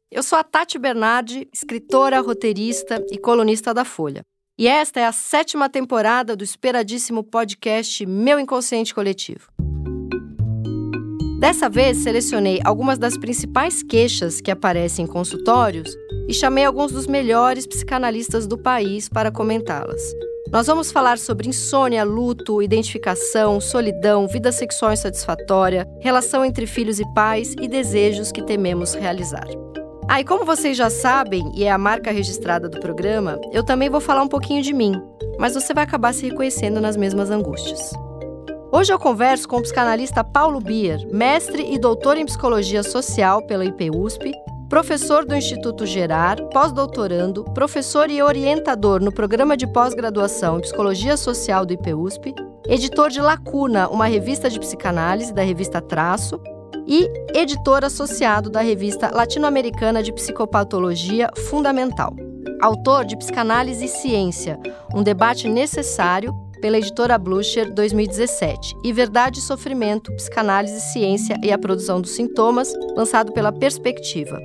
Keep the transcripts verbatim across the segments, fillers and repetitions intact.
Eu sou a Tati Bernardi, escritora, roteirista e colunista da Folha. E esta é a sétima temporada do esperadíssimo podcast Meu Inconsciente Coletivo. Dessa vez, selecionei algumas das principais queixas que aparecem em consultórios e chamei alguns dos melhores psicanalistas do país para comentá-las. Nós vamos falar sobre insônia, luto, identificação, solidão, vida sexual insatisfatória, relação entre filhos e pais e desejos que tememos realizar. Ah, e como vocês já sabem, e é a marca registrada do programa, eu também vou falar um pouquinho de mim, mas você vai acabar se reconhecendo nas mesmas angústias. Hoje eu converso com o psicanalista Paulo Bier, mestre e doutor em psicologia social pela I P U S P, professor do Instituto Gerar, pós-doutorando, professor e orientador no programa de pós-graduação em psicologia social do I P U S P, editor de Lacuna, uma revista de psicanálise da revista Traço, e editor associado da revista Latino-Americana de Psicopatologia Fundamental. Autor de Psicanálise e Ciência, um debate necessário, pela editora Blucher, dois mil e dezessete, e Verdade e Sofrimento, Psicanálise, Ciência e a Produção dos Sintomas, lançado pela Perspectiva.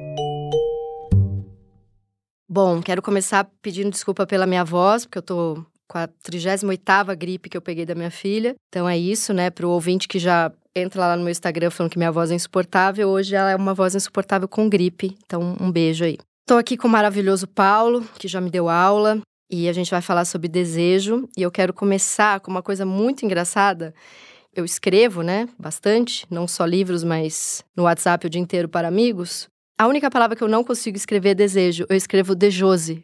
Bom, quero começar pedindo desculpa pela minha voz, porque eu tô com a trigésima oitava gripe que eu peguei da minha filha. Então é isso, né, pro ouvinte que já entra lá no meu Instagram falando que minha voz é insuportável, hoje ela é uma voz insuportável com gripe, então um beijo aí. Tô aqui com o maravilhoso Paulo, que já me deu aula, e a gente vai falar sobre desejo, e eu quero começar com uma coisa muito engraçada. Eu escrevo, né, bastante, não só livros, mas no WhatsApp o dia inteiro para amigos. A única palavra que eu não consigo escrever é desejo, eu escrevo dejose.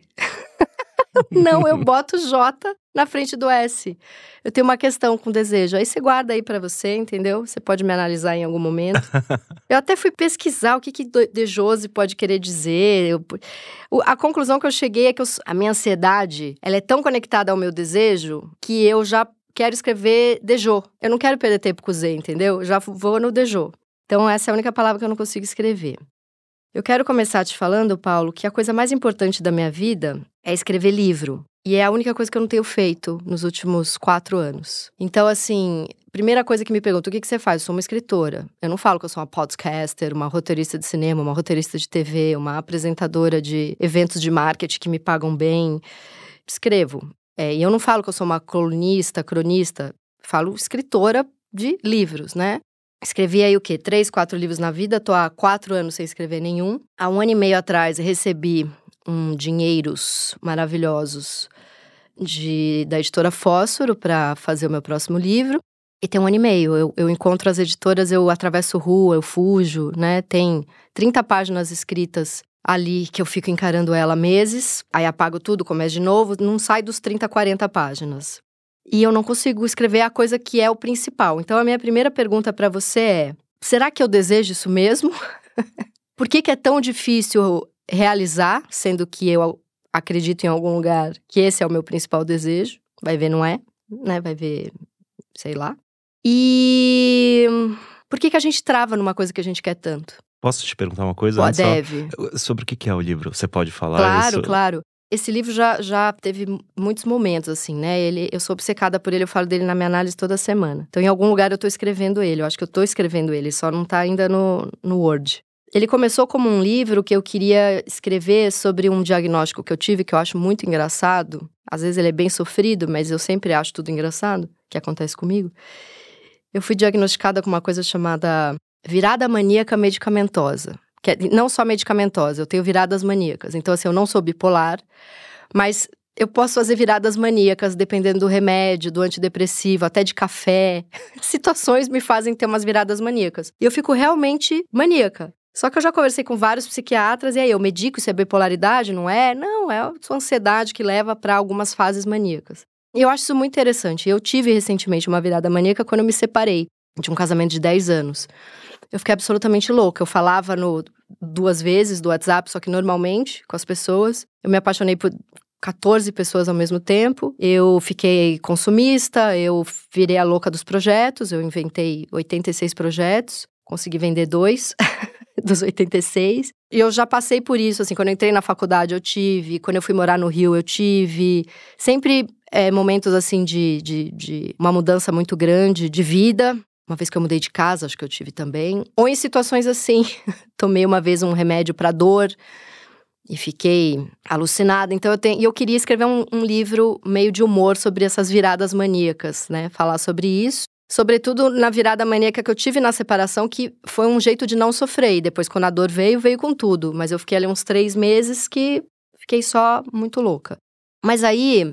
Não, eu boto J na frente do S. Eu tenho uma questão com desejo. Aí você guarda aí pra você, entendeu? Você pode me analisar em algum momento. Eu até fui pesquisar o que que dejose pode querer dizer. Eu, a conclusão que eu cheguei é que eu, a minha ansiedade, ela é tão conectada ao meu desejo que eu já quero escrever dejô. Eu não quero perder tempo com o Z, entendeu? Eu já vou no dejô. Então essa é a única palavra que eu não consigo escrever. Eu quero começar te falando, Paulo, que a coisa mais importante da minha vida é escrever livro. E é a única coisa que eu não tenho feito nos últimos quatro anos. Então, assim, primeira coisa que me perguntam, o que que você faz? Eu sou uma escritora. Eu não falo que eu sou uma podcaster, uma roteirista de cinema, uma roteirista de T V, uma apresentadora de eventos de marketing que me pagam bem. Escrevo. É, e eu não falo que eu sou uma colunista, cronista. Falo escritora de livros, né? Escrevi aí o quê? Três, quatro livros na vida. Tô há quatro anos sem escrever nenhum. Há um ano e meio atrás recebi um dinheiros maravilhosos de, da editora Fósforo para fazer o meu próximo livro. E tem um ano e meio. Eu, eu encontro as editoras, eu atravesso rua, eu fujo, né? Tem trinta páginas escritas ali que eu fico encarando ela meses. Aí apago tudo, começo de novo. Não sai dos trinta, quarenta páginas. E eu não consigo escrever a coisa que é o principal. Então, a minha primeira pergunta para você é: será que eu desejo isso mesmo? Por que que é tão difícil realizar, sendo que eu acredito em algum lugar que esse é o meu principal desejo? Vai ver, não é, né? Vai ver, sei lá. E por que que a gente trava numa coisa que a gente quer tanto? Posso te perguntar uma coisa? Pô, deve. Só, sobre o que é o livro? Você pode falar? Claro, isso? claro. Esse livro já, já teve muitos momentos, assim, né? Ele, eu sou obcecada por ele, eu falo dele na minha análise toda semana. Então, em algum lugar eu tô escrevendo ele, eu acho que eu tô escrevendo ele, só não tá ainda no, no Word. Ele começou como um livro que eu queria escrever sobre um diagnóstico que eu tive, que eu acho muito engraçado. Às vezes ele é bem sofrido, mas eu sempre acho tudo engraçado, que acontece comigo. Eu fui diagnosticada com uma coisa chamada virada maníaca medicamentosa. Que é, não só medicamentosa, eu tenho viradas maníacas. Então, assim, eu não sou bipolar, mas eu posso fazer viradas maníacas dependendo do remédio, do antidepressivo, até de café. Situações me fazem ter umas viradas maníacas. E eu fico realmente maníaca. Só que eu já conversei com vários psiquiatras, e aí, eu medico isso é bipolaridade, não é? Não, é a sua ansiedade que leva para algumas fases maníacas. E eu acho isso muito interessante. Eu tive recentemente uma virada maníaca quando eu me separei de um casamento de dez anos. Eu fiquei absolutamente louca. Eu falava no, duas vezes do WhatsApp, só que normalmente, com as pessoas. Eu me apaixonei por catorze pessoas ao mesmo tempo. Eu fiquei consumista, eu virei a louca dos projetos. Eu inventei oitenta e seis projetos, consegui vender dois dos oitenta e seis. E eu já passei por isso, assim, quando eu entrei na faculdade eu tive, quando eu fui morar no Rio eu tive. Sempre é, momentos, assim, de, de, de uma mudança muito grande de vida. uma vez que eu mudei de casa, acho que eu tive também. Ou em situações assim, tomei uma vez um remédio para dor e fiquei alucinada. Então eu, tenho, eu queria escrever um, um livro meio de humor sobre essas viradas maníacas, né? Falar sobre isso. Sobretudo na virada maníaca que eu tive na separação, que foi um jeito de não sofrer. E depois, quando a dor veio, veio com tudo. Mas eu fiquei ali uns três meses que fiquei só muito louca. Mas aí,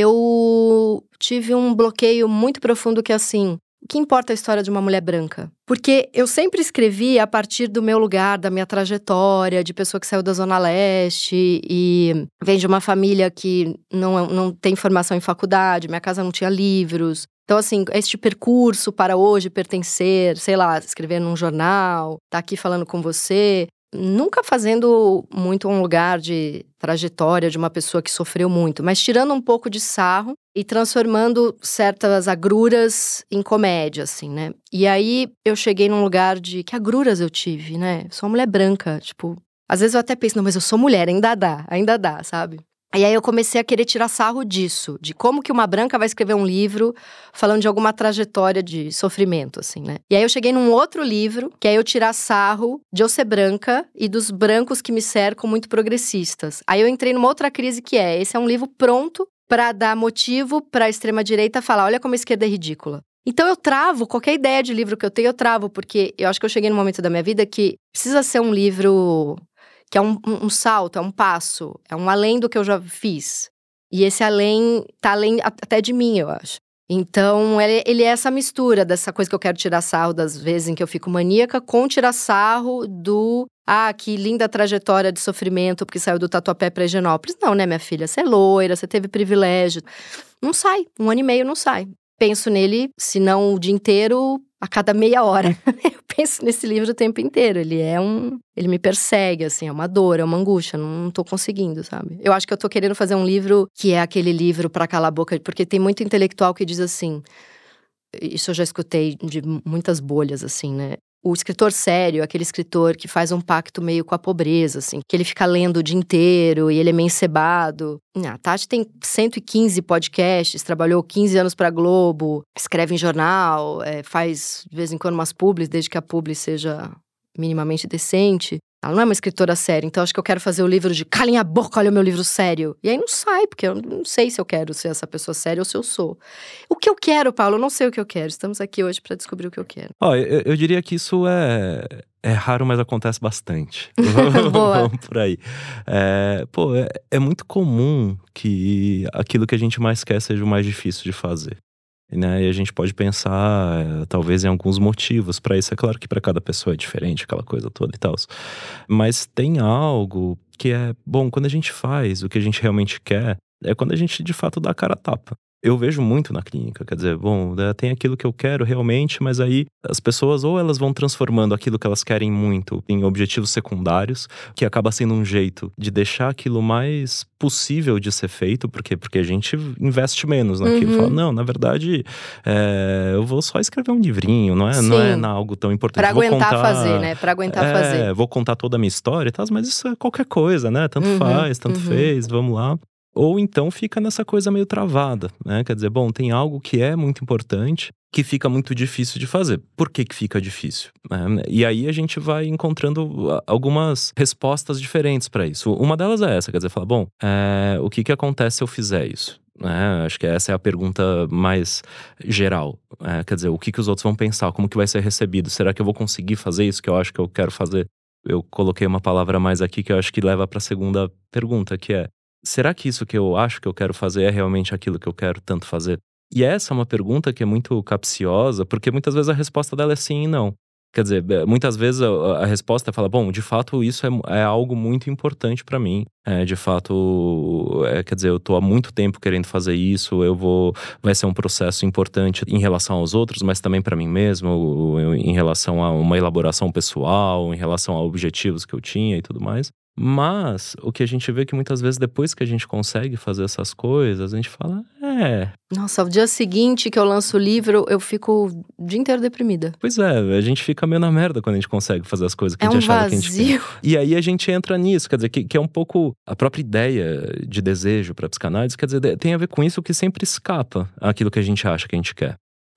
eu tive um bloqueio muito profundo que é assim... O que importa a história de uma mulher branca? Porque eu sempre escrevi a partir do meu lugar, da minha trajetória, de pessoa que saiu da Zona Leste e vem de uma família que não, não tem formação em faculdade, minha casa não tinha livros. Então, assim, este percurso para hoje pertencer, sei lá, escrever num jornal, tá aqui falando com você, nunca fazendo muito um lugar de trajetória de uma pessoa que sofreu muito, mas tirando um pouco de sarro e transformando certas agruras em comédia, assim, né? E aí eu cheguei num lugar de que agruras eu tive, né? Sou uma mulher branca, tipo, às vezes eu até penso, não, mas eu sou mulher, ainda dá, ainda dá, sabe? E aí eu comecei a querer tirar sarro disso, de como que uma branca vai escrever um livro falando de alguma trajetória de sofrimento, assim, né? E aí eu cheguei num outro livro, que é eu tirar sarro de eu ser branca e dos brancos que me cercam muito progressistas. Aí eu entrei numa outra crise que é, esse é um livro pronto pra dar motivo pra extrema-direita falar, olha como a esquerda é ridícula. Então eu travo, qualquer ideia de livro que eu tenho, eu travo, porque eu acho que eu cheguei num momento da minha vida que precisa ser um livro... que é um, um, um salto, é um passo, é um além do que eu já fiz. E esse além tá além até de mim, eu acho. Então, ele, ele é essa mistura dessa coisa que eu quero tirar sarro das vezes em que eu fico maníaca, com tirar sarro do... Ah, que linda trajetória de sofrimento, porque saiu do Tatuapé pra Higienópolis. Não, né, minha filha? Você é loira, você teve privilégio. Não sai, um ano e meio não sai. Penso nele, se não o dia inteiro, a cada meia hora. Eu penso nesse livro o tempo inteiro. Ele é um... Ele me persegue, assim, é uma dor, é uma angústia. Não, não tô conseguindo, sabe? Eu acho que eu tô querendo fazer um livro que é aquele livro pra calar a boca. Porque tem muito intelectual que diz assim... Isso eu já escutei de muitas bolhas, assim, né? O escritor sério, aquele escritor que faz um pacto meio com a pobreza, assim. Que ele fica lendo o dia inteiro e ele é meio encebado. A Tati tem cento e quinze podcasts, trabalhou quinze anos pra Globo, escreve em jornal, é, faz de vez em quando umas publis, desde que a publi seja minimamente decente. Ela não é uma escritora séria, então acho que eu quero fazer o livro de calem a boca, olha o meu livro sério. E aí não sai, porque eu não sei se eu quero ser essa pessoa séria ou se eu sou. O que eu quero, Paulo, eu não sei o que eu quero. Estamos aqui hoje pra descobrir o que eu quero. Ó, eu, eu diria que isso é, é raro, mas acontece bastante. Boa. Vamos por aí. É, pô, é, é muito comum que aquilo que a gente mais quer seja o mais difícil de fazer. Né? E a gente pode pensar, é, talvez, em alguns motivos para isso. É claro que para cada pessoa é diferente, aquela coisa toda e tal. Mas tem algo que é, bom, quando a gente faz o que a gente realmente quer, é quando a gente, de fato, dá a cara a tapa. Eu vejo muito na clínica, quer dizer, bom, tem aquilo que eu quero realmente, mas aí as pessoas ou elas vão transformando aquilo que elas querem muito em objetivos secundários, que acaba sendo um jeito de deixar aquilo mais possível de ser feito, porque, porque a gente investe menos naquilo. Uhum. Fala, não, na verdade, é, eu vou só escrever um livrinho, não é, não é na algo tão importante. Pra vou aguentar contar, fazer, né? Pra aguentar é, fazer. Vou contar toda a minha história e tal, mas isso é qualquer coisa, né? Tanto Uhum, faz, tanto uhum. fez, vamos lá. Ou então fica nessa coisa meio travada, né? Quer dizer, bom, tem algo que é muito importante, que fica muito difícil de fazer. Por que que fica difícil? Né? E aí a gente vai encontrando algumas respostas diferentes para isso. Uma delas é essa, quer dizer, falar, bom, é, o que que acontece se eu fizer isso? É, acho que essa é a pergunta mais geral. É, quer dizer, o que que os outros vão pensar? Como que vai ser recebido? Será que eu vou conseguir fazer isso que eu acho que eu quero fazer? Eu coloquei uma palavra mais aqui que eu acho que leva para a segunda pergunta, que é: será que isso que eu acho que eu quero fazer é realmente aquilo que eu quero tanto fazer? E essa é uma pergunta que é muito capciosa, porque muitas vezes a resposta dela é sim e não. Quer dizer, muitas vezes a, a resposta fala, bom, de fato isso é, é algo muito importante pra mim. É, de fato, é, quer dizer, eu tô há muito tempo querendo fazer isso, eu vou, vai ser um processo importante em relação aos outros, mas também pra mim mesmo, em relação a uma elaboração pessoal, em relação a objetivos que eu tinha e tudo mais. Mas o que a gente vê é que muitas vezes depois que a gente consegue fazer essas coisas, a gente fala, é... Nossa, o dia seguinte que eu lanço o livro, eu fico o dia inteiro deprimida. Pois é, a gente fica meio na merda quando a gente consegue fazer as coisas que é a gente um achava que a gente quer. vazio. E aí a gente entra nisso, quer dizer, que, que é um pouco a própria ideia de desejo para psicanálise, quer dizer, tem a ver com isso que sempre escapa aquilo que a gente acha que a gente quer.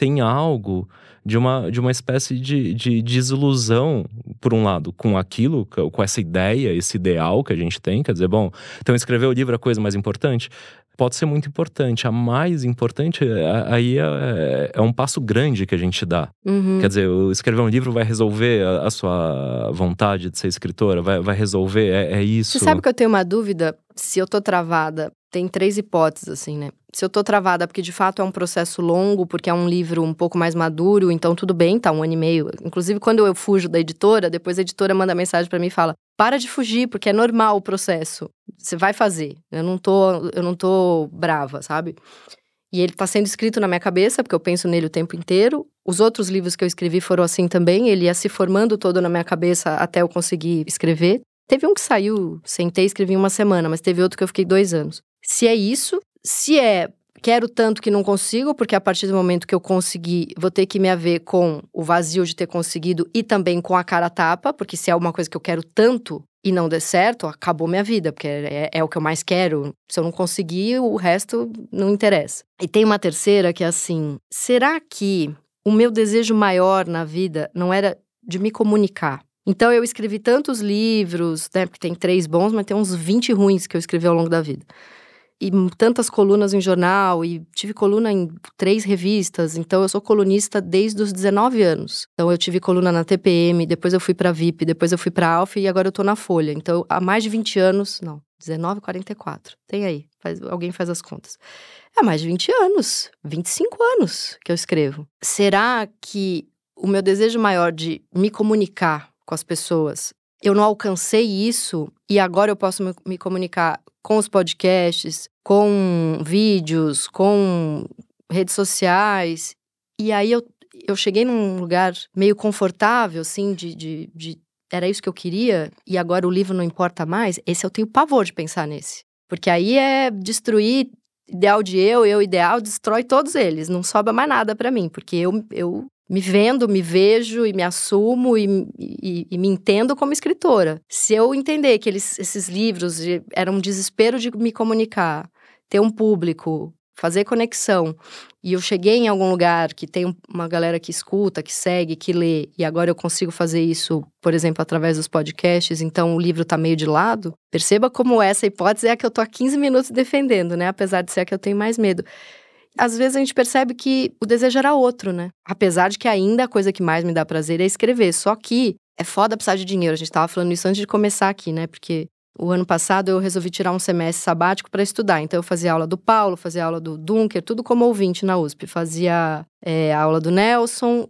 tem algo de uma, de uma espécie de, de desilusão, por um lado, com aquilo, com essa ideia, esse ideal que a gente tem. Quer dizer, bom, então escrever o livro é a coisa mais importante? Pode ser muito importante. A mais importante, aí é, é um passo grande que a gente dá. Uhum. Quer dizer, escrever um livro vai resolver a, a sua vontade de ser escritora? Vai, vai resolver? É, é isso? Você sabe que eu tenho uma dúvida? Se eu tô travada, tem três hipóteses, assim, né? Se eu tô travada porque de fato é um processo longo, porque é um livro um pouco mais maduro, então tudo bem, tá um ano e meio. Inclusive, quando eu fujo da editora, depois a editora manda mensagem pra mim e fala: para de fugir, porque é normal o processo. Você vai fazer. Eu não tô, eu não tô brava, sabe? E ele tá sendo escrito na minha cabeça, porque eu penso nele o tempo inteiro. Os outros livros que eu escrevi foram assim também. Ele ia se formando todo na minha cabeça até eu conseguir escrever. Teve um que saiu, sentei e escrevi em uma semana, mas teve outro que eu fiquei dois anos. Se é isso, se é quero tanto que não consigo, porque a partir do momento que eu conseguir, vou ter que me haver com o vazio de ter conseguido e também com a cara tapa, porque se é uma coisa que eu quero tanto e não der certo, acabou minha vida, porque é, é o que eu mais quero. Se eu não conseguir, o resto não interessa. E tem uma terceira que é assim, será que o meu desejo maior na vida não era de me comunicar? Então eu escrevi tantos livros, né, porque tem três bons, mas tem uns vinte ruins que eu escrevi ao longo da vida. E tantas colunas em jornal, e tive coluna em três revistas, então eu sou colunista desde os dezenove anos. Então eu tive coluna na T P M, depois eu fui pra V I P, depois eu fui pra Alfa e agora eu tô na Folha. Então há mais de vinte anos, não, dezenove, quarenta e quatro, tem aí, faz, alguém faz as contas. Há mais de vinte anos, vinte e cinco anos que eu escrevo. Será que o meu desejo maior de me comunicar com as pessoas, eu não alcancei isso e agora eu posso me, me comunicar com os podcasts, com vídeos, com redes sociais. E aí eu, eu cheguei num lugar meio confortável, assim, de, de, de era isso que eu queria e agora o livro não importa mais. Esse eu tenho pavor de pensar nesse. Porque aí é destruir ideal de eu, eu ideal, destrói todos eles. Não sobra mais nada pra mim, porque eu... eu me vendo, me vejo e me assumo e, e, e me entendo como escritora. Se eu entender que eles, esses livros eram um desespero de me comunicar, ter um público, fazer conexão, e eu cheguei em algum lugar que tem uma galera que escuta, que segue, que lê, e agora eu consigo fazer isso, por exemplo, através dos podcasts, então o livro tá meio de lado, perceba como essa hipótese é a que eu tô há quinze minutos defendendo, né? Apesar de ser a que eu tenho mais medo. Às vezes a gente percebe que o desejo era outro, né? Apesar de que ainda a coisa que mais me dá prazer é escrever. Só que é foda precisar de dinheiro. A gente tava falando isso antes de começar aqui, né? Porque o ano passado eu resolvi tirar um semestre sabático para estudar. Então eu fazia aula do Paulo, fazia aula do Dunker, tudo como ouvinte na U S P. Fazia é, a aula do Nelson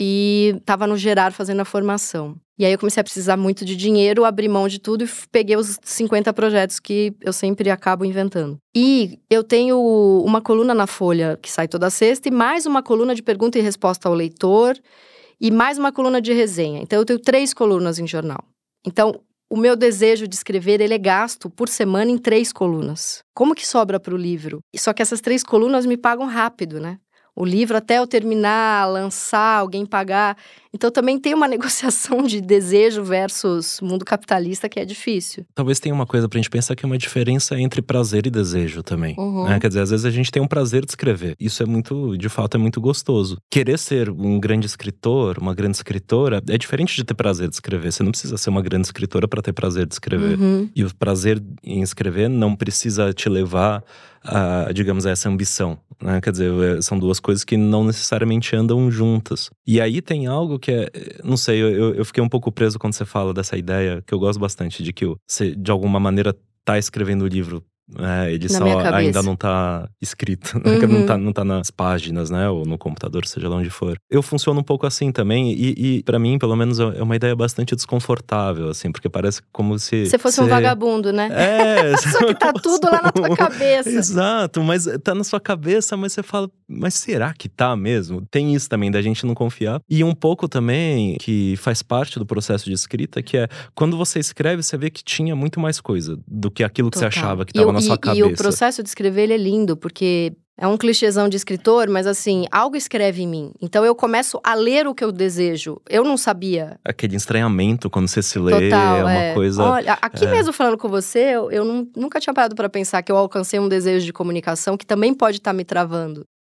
e tava no Gerar fazendo a formação. E aí eu comecei a precisar muito de dinheiro, abri mão de tudo e peguei os cinquenta projetos que eu sempre acabo inventando. E eu tenho uma coluna na Folha que sai toda sexta e mais uma coluna de pergunta e resposta ao leitor e mais uma coluna de resenha. Então eu tenho três colunas em jornal. Então o meu desejo de escrever, ele é gasto por semana em três colunas. Como que sobra para o livro? Só que essas três colunas me pagam rápido, né? O livro até eu terminar, lançar, alguém pagar. Então também tem uma negociação de desejo versus mundo capitalista que é difícil. Talvez tenha uma coisa pra gente pensar que é uma diferença entre prazer e desejo também. Uhum. Né? Quer dizer, às vezes a gente tem um prazer de escrever. Isso é muito, de fato, é muito gostoso. Querer ser um grande escritor, uma grande escritora, é diferente de ter prazer de escrever. Você não precisa ser uma grande escritora pra ter prazer de escrever. Uhum. E o prazer em escrever não precisa te levar a, digamos, a essa ambição. Né? Quer dizer, são duas coisas que não necessariamente andam juntas. E aí tem algo que é, não sei, eu, eu fiquei um pouco preso quando você fala dessa ideia, que eu gosto bastante, de que você, de alguma maneira, tá escrevendo o livro. É, ele Na só minha cabeça. ainda não tá escrito, né? Uhum. não, tá, não tá nas páginas, né? Ou no computador, seja lá onde for. Eu funciono um pouco assim também, e, e para mim, pelo menos, é uma ideia bastante desconfortável, assim, porque parece como se… Você fosse cê... um vagabundo, né? É! Só que tá tudo lá na tua cabeça. Exato, mas tá na sua cabeça, mas você fala, mas será que tá mesmo? Tem isso também, da gente não confiar. E um pouco também, que faz parte do processo de escrita, que é, quando você escreve, você vê que tinha muito mais coisa do que aquilo que Total. você achava que tava e, na sua e, cabeça. E o processo de escrever, ele é lindo, porque é um clichêzão de escritor, mas assim, algo escreve em mim. Então eu começo a ler o que eu desejo. Eu não sabia. Aquele estranhamento quando você se lê, Total, é uma é. coisa… Olha, aqui é. mesmo falando com você, eu, eu não, nunca tinha parado pra pensar que eu alcancei um desejo de comunicação que também pode estar me travando.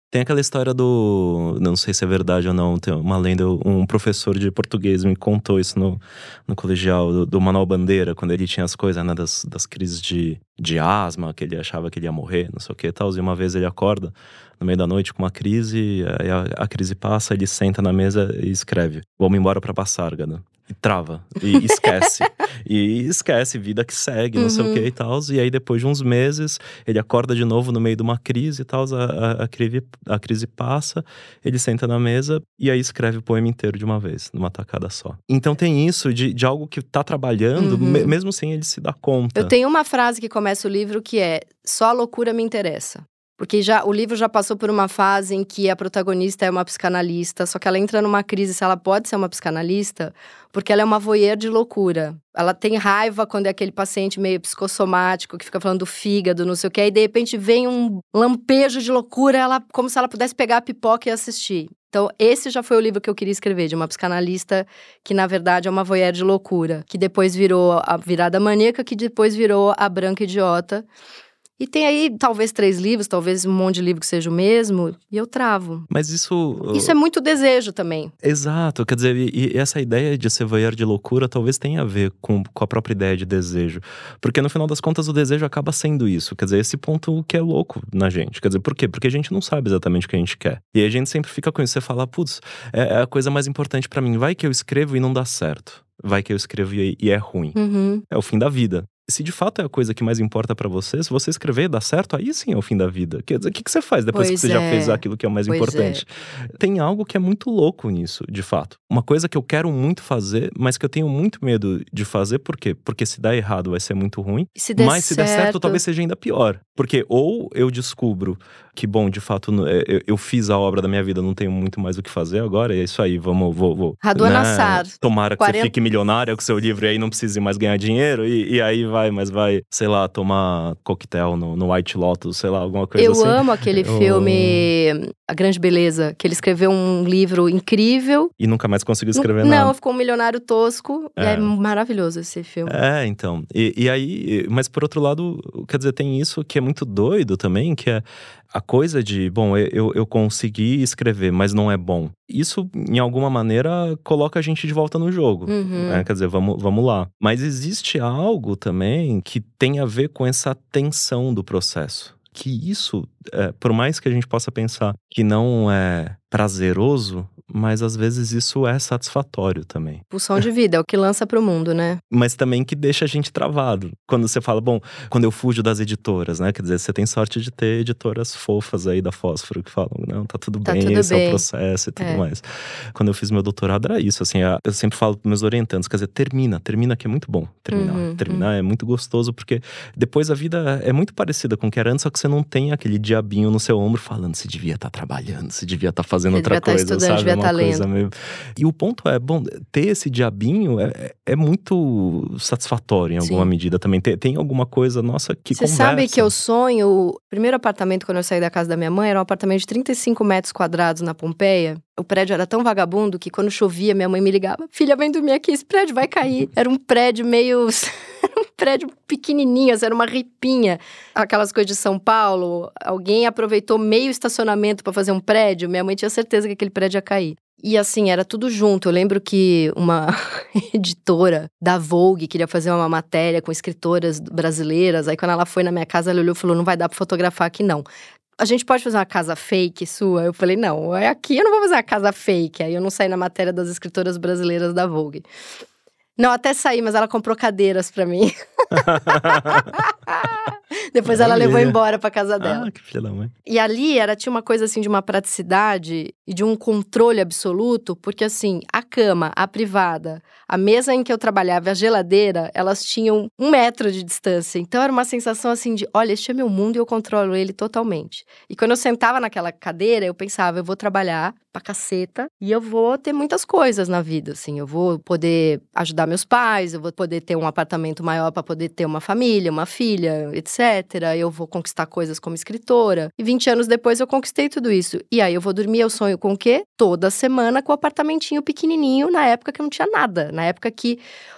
Tem aquela história do… Não sei se é verdade ou não, tem uma lenda… Um professor de português me contou isso no, no colegial, do, do Manuel Bandeira, quando ele tinha as coisas, né, das, das crises de, de asma, que ele achava que ele ia morrer, não sei o que e tal. E uma vez ele acorda no meio da noite com uma crise, aí a, a crise passa, ele senta na mesa e escreve: vamos embora pra Passárgada. E trava, e esquece. E esquece, vida que segue, não uhum. sei o que e tal. E aí depois de uns meses, ele acorda de novo no meio de uma crise e tal. A, a, a, crise, a crise passa, ele senta na mesa e aí escreve o poema inteiro de uma vez, numa tacada só. Então tem isso de, de algo que tá trabalhando, uhum. me, mesmo sem ele se dar conta. Eu tenho uma frase que começa o livro que é: só a loucura me interessa. Porque já, o livro já passou por uma fase em que a protagonista é uma psicanalista, só que ela entra numa crise se ela pode ser uma psicanalista, porque ela é uma voyeur de loucura. Ela tem raiva quando é aquele paciente meio psicossomático, que fica falando do fígado, não sei o que, e de repente vem um lampejo de loucura, ela, como se ela pudesse pegar a pipoca e assistir. Então, esse já foi o livro que eu queria escrever, de uma psicanalista que, na verdade, é uma voyeur de loucura, que depois virou a virada maníaca, que depois virou a branca idiota. E tem aí, talvez, três livros, talvez um monte de livro que seja o mesmo, e eu travo. Mas isso… Isso é muito desejo também. Exato, quer dizer, e, e essa ideia de ser voyeur de loucura talvez tenha a ver com, com a própria ideia de desejo. Porque no final das contas o desejo acaba sendo isso, quer dizer, esse ponto que é louco na gente. Quer dizer, por quê? Porque a gente não sabe exatamente o que a gente quer. E a gente sempre fica com isso, você fala, putz, é, é a coisa mais importante pra mim, vai que eu escrevo e não dá certo. Vai que eu escrevo e, e é ruim. Uhum. É o fim da vida. Se de fato é a coisa que mais importa pra você, se você escrever e dar certo, aí sim é o fim da vida. Quer dizer, o que, que você faz depois pois que você é. já fez aquilo que é o mais pois importante? É. Tem algo que é muito louco nisso, de fato. Uma coisa que eu quero muito fazer, mas que eu tenho muito medo de fazer, por quê? Porque se der errado vai ser muito ruim. Se der mas se certo... der certo, talvez seja ainda pior. Porque ou eu descubro que, bom, de fato, eu, eu fiz a obra da minha vida, não tenho muito mais o que fazer agora, e é isso aí, vamos, vou, vou Raduan né? Nassar. Tomara que quarenta... você fique milionária com o seu livro e aí não precise mais ganhar dinheiro, e, e aí vai, mas vai, sei lá, tomar coquetel no, no White Lotus, sei lá, alguma coisa eu assim. Eu amo aquele eu... filme A Grande Beleza, que ele escreveu um livro incrível. E nunca mais conseguiu escrever não, nada. Não, ficou um milionário tosco, é. e é maravilhoso esse filme. É, então, e, e aí, mas por outro lado, quer dizer, tem isso que é muito doido também, que é a coisa de, bom, eu, eu consegui escrever, mas não é bom. Isso, em alguma maneira, coloca a gente de volta no jogo. Uhum. Né? Quer dizer, vamos, vamos lá. Mas existe algo também que tem a ver com essa tensão do processo. Que isso, é, por mais que a gente possa pensar que não é prazeroso, mas às vezes isso é satisfatório também. Pulsão de vida, é o que lança pro mundo, né? Mas também que deixa a gente travado. Quando você fala, bom, quando eu fujo das editoras, né? Quer dizer, você tem sorte de ter editoras fofas aí da Fósforo que falam, não, tá tudo tá bem, tudo esse bem. é o processo e tudo é. mais. Quando eu fiz meu doutorado era isso, assim, eu sempre falo pros meus orientandos, quer dizer, termina, termina que é muito bom terminar. Uhum, terminar uhum. é muito gostoso, porque depois a vida é muito parecida com o que era antes, só que você não tem aquele diabinho no seu ombro falando, você devia estar tá trabalhando, você devia estar tá fazendo você outra devia coisa, tá estudando, sabe? Devia Uma tá coisa lendo. meio… E o ponto é, bom, ter esse diabinho é, é muito satisfatório em alguma Sim. medida também. Tem, tem alguma coisa, nossa, que Você conversa. sabe que eu sonho… O primeiro apartamento, quando eu saí da casa da minha mãe, era um apartamento de trinta e cinco metros quadrados na Pompeia. O prédio era tão vagabundo que quando chovia, minha mãe me ligava, filha, vem dormir aqui, esse prédio vai cair. Era um prédio meio… um prédio pequenininho, assim, era uma ripinha. Aquelas coisas de São Paulo, alguém aproveitou meio estacionamento para fazer um prédio, minha mãe tinha certeza que aquele prédio ia cair. E assim, era tudo junto. Eu lembro que uma editora da Vogue queria fazer uma matéria com escritoras brasileiras. Aí quando ela foi na minha casa, ela olhou e falou, não vai dar para fotografar aqui não. A gente pode fazer uma casa fake sua? Eu falei, não, é aqui eu não vou fazer uma casa fake. Aí eu não saí na matéria das escritoras brasileiras da Vogue. Não, até saí, mas ela comprou cadeiras pra mim. Depois ela levou embora pra casa dela. Ah, que filha da mãe. E ali era, tinha uma coisa assim de uma praticidade e de um controle absoluto, porque assim, a cama, a privada, a mesa em que eu trabalhava, a geladeira, elas tinham um metro de distância. Então era uma sensação assim de, olha, este é meu mundo e eu controlo ele totalmente. E quando eu sentava naquela cadeira, eu pensava, eu vou trabalhar pra caceta e eu vou ter muitas coisas na vida, assim. Eu vou poder ajudar meus pais, eu vou poder ter um apartamento maior pra poder ter uma família, uma filha, etcétera. Eu vou conquistar coisas como escritora. E vinte anos depois eu conquistei tudo isso. E aí eu vou dormir, eu sonho com o quê? Toda semana com o apartamentinho pequenininho, na época que eu não tinha nada. Na época que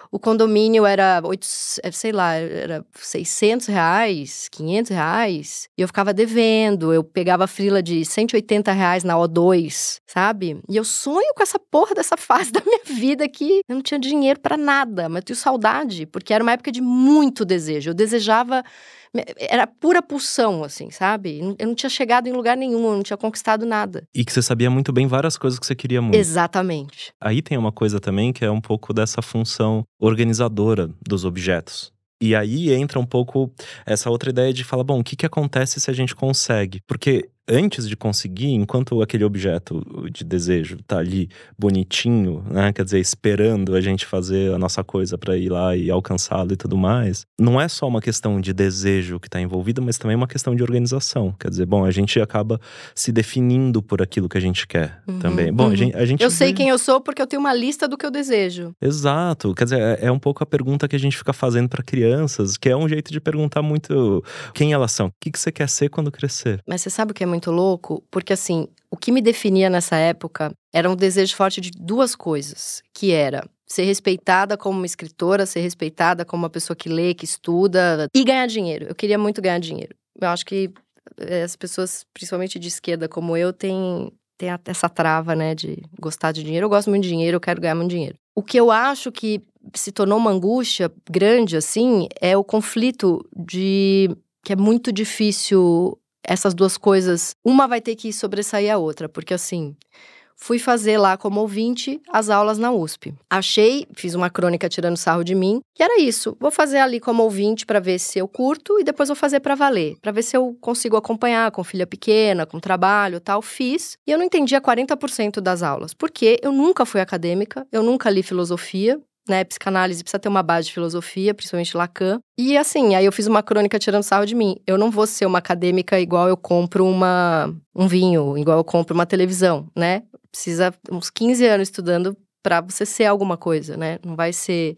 o condomínio era, oito, sei lá, era seiscentos reais, quinhentos reais. E eu ficava devendo, eu pegava frila de cento e oitenta reais na O dois, sabe? E eu sonho com essa porra dessa fase da minha vida que eu não tinha dinheiro pra nada, mas eu tenho saudade, porque era uma época de muito desejo. Eu desejava, era pura pulsão, assim, sabe? Eu não tinha chegado em lugar nenhum, eu não tinha conquistado nada. E que você sabia muito bem várias coisas que você queria muito. Exatamente. Aí tem uma coisa também que é um pouco dessa função organizadora dos objetos. E aí entra um pouco essa outra ideia de falar, bom, o que que acontece se a gente consegue? Porque antes de conseguir, enquanto aquele objeto de desejo tá ali bonitinho, né, quer dizer, esperando a gente fazer a nossa coisa para ir lá e alcançá-lo e tudo mais, não é só uma questão de desejo que tá envolvida, mas também uma questão de organização. Quer dizer, bom, a gente acaba se definindo por aquilo que a gente quer uhum, também. Bom, uhum. a gente, a gente Eu sei vê... quem eu sou porque eu tenho uma lista do que eu desejo. Exato. Quer dizer, é, é um pouco a pergunta que a gente fica fazendo para crianças, que é um jeito de perguntar muito quem elas são. O que que você quer ser quando crescer? Mas você sabe o que é muito louco? Porque assim, o que me definia nessa época era um desejo forte de duas coisas, que era ser respeitada como uma escritora, ser respeitada como uma pessoa que lê, que estuda e ganhar dinheiro. Eu queria muito ganhar dinheiro. Eu acho que as pessoas, principalmente de esquerda como eu, têm, têm essa trava, né, de gostar de dinheiro. Eu gosto muito de dinheiro, eu quero ganhar muito dinheiro. O que eu acho que se tornou uma angústia grande, assim, é o conflito de que é muito difícil. Essas duas coisas, uma vai ter que sobressair a outra, porque assim, fui fazer lá como ouvinte as aulas na U S P. Achei, fiz uma crônica tirando sarro de mim, que era isso, vou fazer ali como ouvinte pra ver se eu curto e depois vou fazer pra valer, pra ver se eu consigo acompanhar com filha pequena, com trabalho e tal, fiz. E eu não entendia quarenta por cento das aulas, porque eu nunca fui acadêmica, eu nunca li filosofia, né, psicanálise precisa ter uma base de filosofia, principalmente Lacan. E assim, aí eu fiz uma crônica tirando sarro de mim. Eu não vou ser uma acadêmica igual eu compro uma, um vinho, igual eu compro uma televisão, né? Precisa uns quinze anos estudando pra você ser alguma coisa, né? Não vai ser...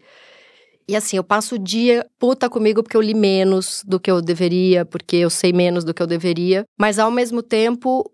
E assim, eu passo o dia puta comigo porque eu li menos do que eu deveria, porque eu sei menos do que eu deveria. Mas ao mesmo tempo,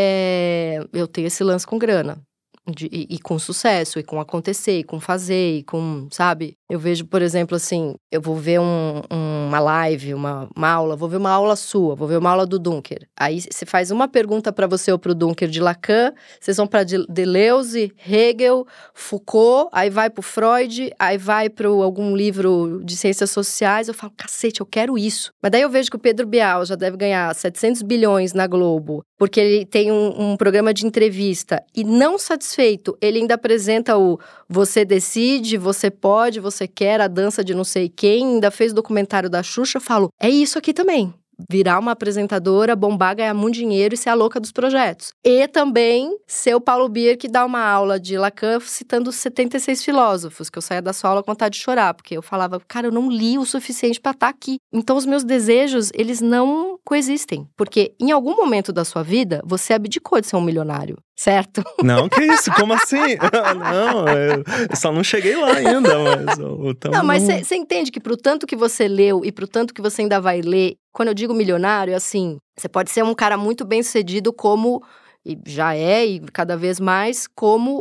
é... eu tenho esse lance com grana. De, e, e com sucesso, e com acontecer, e com fazer, e com, sabe? Eu vejo, por exemplo, assim, eu vou ver um, um, uma live, uma, uma aula, vou ver uma aula sua, vou ver uma aula do Dunker. Aí você faz uma pergunta pra você ou pro Dunker de Lacan, vocês vão pra Deleuze, Hegel, Foucault, aí vai pro Freud, aí vai pro algum livro de ciências sociais, eu falo, cacete, eu quero isso. Mas daí eu vejo que o Pedro Bial já deve ganhar setecentos bilhões na Globo, porque ele tem um, um programa de entrevista, e não satisfeito, ele ainda apresenta o Você Decide, Você Pode, Você Quer, a dança de não sei quem, ainda fez documentário da Xuxa. Eu falo, é isso aqui também. Virar uma apresentadora, bombar, ganhar muito dinheiro e ser a louca dos projetos. E também ser o Paulo Bier que dá uma aula de Lacan citando os setenta e seis filósofos, que eu saía da sua aula com vontade de chorar, porque eu falava, cara, eu não li o suficiente pra estar aqui. Então os meus desejos, eles não coexistem. Porque em algum momento da sua vida, você abdicou de ser um milionário, certo? Não, que isso? Como assim? Não, eu só não cheguei lá ainda, mas... Então, não, mas você entende que pro tanto que você leu e pro tanto que você ainda vai ler, quando eu digo milionário, assim, você pode ser um cara muito bem sucedido como, e já é, e cada vez mais, como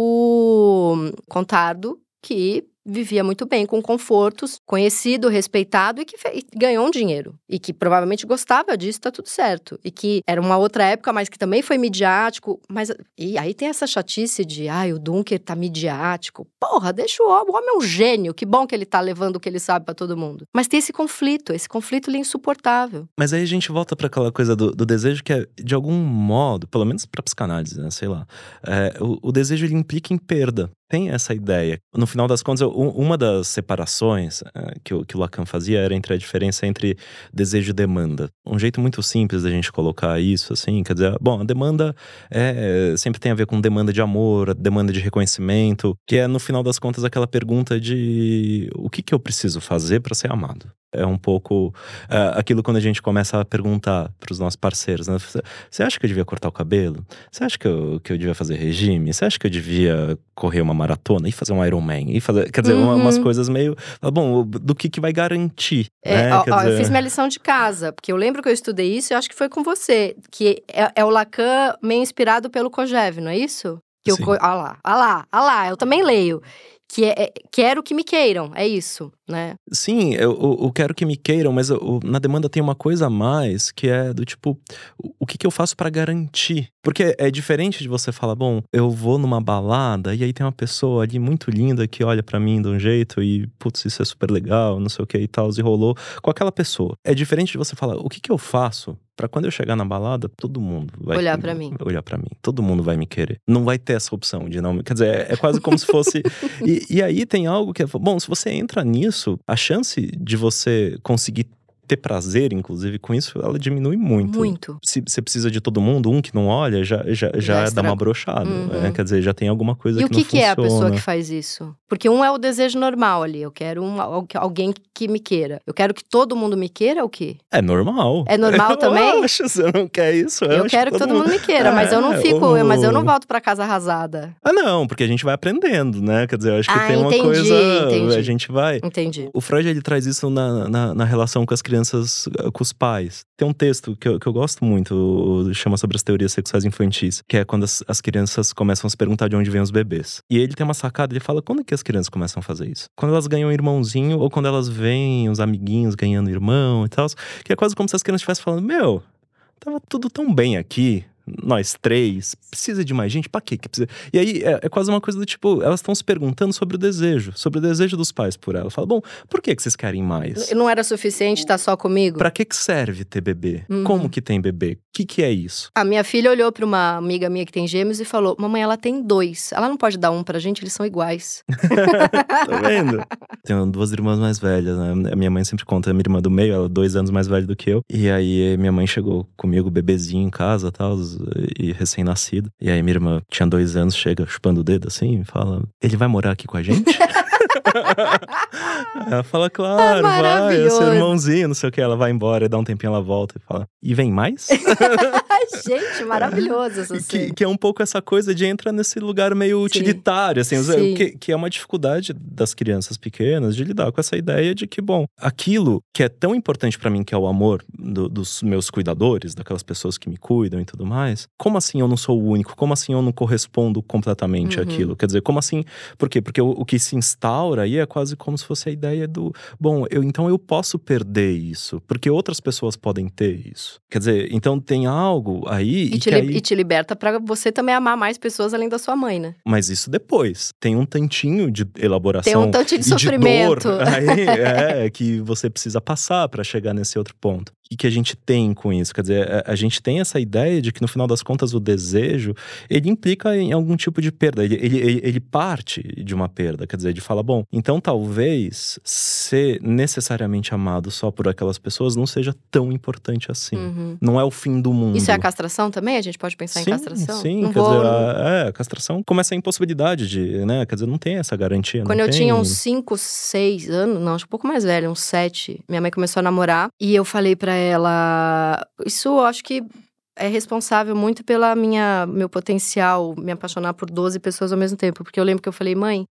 o Contardo, que vivia muito bem, com confortos, conhecido, respeitado e que fez, ganhou um dinheiro. E que provavelmente gostava disso, tá tudo certo. E que era uma outra época, mas que também foi midiático. Mas, e aí tem essa chatice de, ai, o Dunker tá midiático. Porra, deixa o homem, o homem é um gênio. Que bom que ele tá levando o que ele sabe pra todo mundo. Mas tem esse conflito, esse conflito ele é insuportável. Mas aí a gente volta pra aquela coisa do, do desejo que é, de algum modo, pelo menos pra psicanálise, né, sei lá. É, o, o desejo, ele implica em perda. Tem essa ideia. No final das contas, uma das separações que o, que o Lacan fazia era entre a diferença entre desejo e demanda. Um jeito muito simples da gente colocar isso, assim, quer dizer, bom, a demanda é, sempre tem a ver com demanda de amor, demanda de reconhecimento, que é, no final das contas, aquela pergunta de o que, que eu preciso fazer para ser amado? É um pouco é, aquilo quando a gente começa a perguntar para os nossos parceiros, né? Você acha que eu devia cortar o cabelo? Você acha que eu, que eu devia fazer regime? Você acha que eu devia correr uma maratona e fazer um Ironman? E fazer, quer dizer, uhum. umas coisas meio... Bom, do que, que vai garantir, é, né? ó, quer ó, dizer... Eu fiz minha lição de casa, porque eu lembro que eu estudei isso e eu acho que foi com você. Que é, é o Lacan meio inspirado pelo Kojève, não é isso? Que eu, ah lá, ah lá, ah lá, eu também leio. que é, é quero que me queiram, é isso, né? Sim, eu, eu, eu quero que me queiram, mas eu, na demanda tem uma coisa a mais, que é do tipo, o, o que, que eu faço pra garantir? Porque é diferente de você falar, bom, eu vou numa balada e aí tem uma pessoa ali muito linda que olha pra mim de um jeito e, putz, isso é super legal, não sei o que e tal, e rolou com aquela pessoa. É diferente de você falar, o que, que eu faço pra quando eu chegar na balada, todo mundo vai olhar pra mim. Olhar pra mim. Todo mundo vai me querer. Não vai ter essa opção de não. Quer dizer, é, é quase como se fosse. E, e aí tem algo que é. Bom, se você entra nisso, a chance de você conseguir ter prazer, inclusive, com isso, ela diminui muito. Muito. Se você precisa de todo mundo, um que não olha, já, já, já, já dá uma brochada. Uhum. Né? Quer dizer, já tem alguma coisa e que, que não funciona. E o que é a pessoa que faz isso? Porque um é o desejo normal ali. Eu quero um, alguém que me queira. Eu quero que todo mundo me queira ou o quê? É normal. É normal eu também? Acho, você não quer isso? Eu, eu quero que todo mundo, mundo me queira, é, mas eu não fico… O... Mas eu não volto pra casa arrasada. Ah, não, porque a gente vai aprendendo, né? Quer dizer, eu acho que ah, tem entendi, uma coisa… Entendi. A gente vai… Entendi. O Freud, ele traz isso na, na, na relação com as crianças, com os pais. Tem um texto que eu, que eu gosto muito, chama sobre as teorias sexuais infantis, que é quando as, as crianças começam a se perguntar de onde vêm os bebês. E ele tem uma sacada, ele fala, quando é que as crianças começam a fazer isso? Quando elas ganham um irmãozinho, ou quando elas veem os amiguinhos ganhando irmão e tal, que é quase como se as crianças estivessem falando, meu, tava tudo tão bem aqui, nós três, precisa de mais gente? Pra quê que precisa? E aí é, é quase uma coisa do tipo, elas estão se perguntando sobre o desejo, sobre o desejo dos pais por ela. Fala, bom, por que que vocês querem mais? Não era suficiente estar só comigo? Pra que que serve ter bebê? Uhum. Como que tem bebê? O que que é isso? A minha filha olhou pra uma amiga minha que tem gêmeos e falou, mamãe, ela tem dois, ela não pode dar um pra gente, eles são iguais. Tá vendo? Tenho duas irmãs mais velhas, né? A minha mãe sempre conta, a minha irmã do meio, ela é dois anos mais velha do que eu. E aí minha mãe chegou comigo, bebezinho em casa e tal, e recém-nascido. E aí minha irmã tinha dois anos, chega chupando o dedo assim e fala, ele vai morar aqui com a gente? Ela fala, claro, é vai, é seu irmãozinho, não sei o que. Ela vai embora, dá um tempinho, ela volta e fala, e vem mais? Gente, maravilhoso essa que, que é um pouco essa coisa de entrar nesse lugar meio Sim. utilitário, assim, que, que é uma dificuldade das crianças pequenas de lidar com essa ideia de que, bom, aquilo que é tão importante pra mim, que é o amor do, dos meus cuidadores, daquelas pessoas que me cuidam e tudo mais, como assim eu não sou o único? Como assim eu não correspondo completamente uhum. àquilo? Quer dizer, como assim? Por quê? Porque o, o que se instaura aí é quase como se fosse a ideia do, bom, eu, então eu posso perder isso, porque outras pessoas podem ter isso. Quer dizer, então tem algo aí… E, e, te, que aí... e te liberta pra você também amar mais pessoas além da sua mãe, né? Mas isso depois. Tem um tantinho de elaboração. Tem um tantinho de sofrimento. De dor, aí, é, que você precisa passar pra chegar nesse outro ponto. O que a gente tem com isso? Quer dizer, a, a gente tem essa ideia de que no final das contas o desejo, ele implica em algum tipo de perda. Ele, ele, ele, ele parte de uma perda. Quer dizer, de falar, bom, então talvez ser necessariamente amado só por aquelas pessoas não seja tão importante assim. Uhum. Não é o fim do mundo. Isso é a castração também? A gente pode pensar sim, em castração? Sim, não quer vou... dizer, a, é, a castração começa a impossibilidade de, né, quer dizer, não tem essa garantia. Quando não eu tem... tinha uns cinco, seis anos, não, acho um pouco mais velha, uns sete, minha mãe começou a namorar e eu falei pra ela, isso eu acho que é responsável muito pela minha, meu potencial, me apaixonar por doze pessoas ao mesmo tempo, porque eu lembro que eu falei, mãe,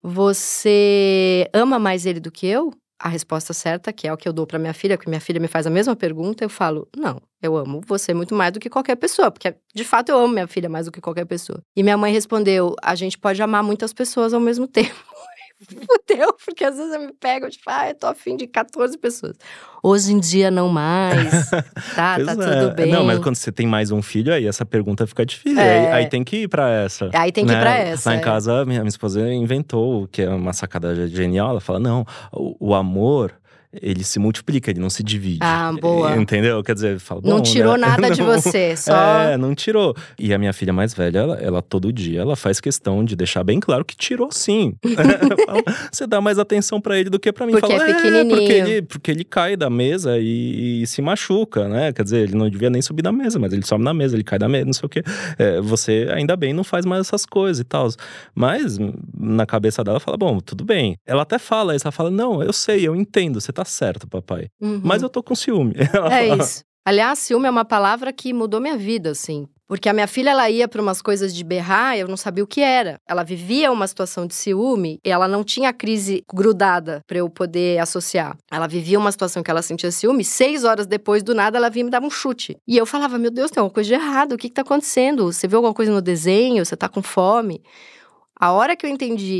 você ama mais ele do que eu? A resposta certa, que é o que eu dou pra minha filha, porque minha filha me faz a mesma pergunta, eu falo, não, eu amo você muito mais do que qualquer pessoa, porque de fato eu amo minha filha mais do que qualquer pessoa. E minha mãe respondeu, a gente pode amar muitas pessoas ao mesmo tempo. Fudeu, porque às vezes eu me pego, tipo, ah, eu tô afim de quatorze pessoas. Hoje em dia não mais, tá, tá é. tudo bem. Não, mas quando você tem mais um filho, aí essa pergunta fica difícil, é. aí, aí tem que ir pra essa. Aí tem que né? ir pra essa. Lá em é. casa, minha, minha esposa inventou, que é uma sacada genial, ela fala, não, o, o amor… ele se multiplica, ele não se divide. Ah, boa. Entendeu? Quer dizer, fala, bom, não tirou né? nada não, de você, só… É, não tirou. E a minha filha mais velha, ela, ela todo dia, ela faz questão de deixar bem claro que tirou sim. Você dá mais atenção pra ele do que pra mim. Porque fala, é pequenininho. É, porque, ele, porque ele cai da mesa e, e se machuca, né? Quer dizer, ele não devia nem subir da mesa, mas ele sobe na mesa, ele cai da mesa, não sei o quê. É, você, ainda bem, não faz mais essas coisas e tal. Mas, na cabeça dela, fala, bom, tudo bem. Ela até fala isso, ela fala, não, eu sei, eu entendo, você tá certo, papai. Uhum. Mas eu tô com ciúme. É isso. Aliás, ciúme é uma palavra que mudou minha vida, assim. Porque a minha filha, ela ia para umas coisas de berrar, eu não sabia o que era. Ela vivia uma situação de ciúme e ela não tinha a crise grudada para eu poder associar. Ela vivia uma situação que ela sentia ciúme, seis horas depois, do nada, ela vinha e me dava um chute. E eu falava, meu Deus, tem alguma coisa de errado, o que que tá acontecendo? Você viu alguma coisa no desenho? Você tá com fome? A hora que eu entendi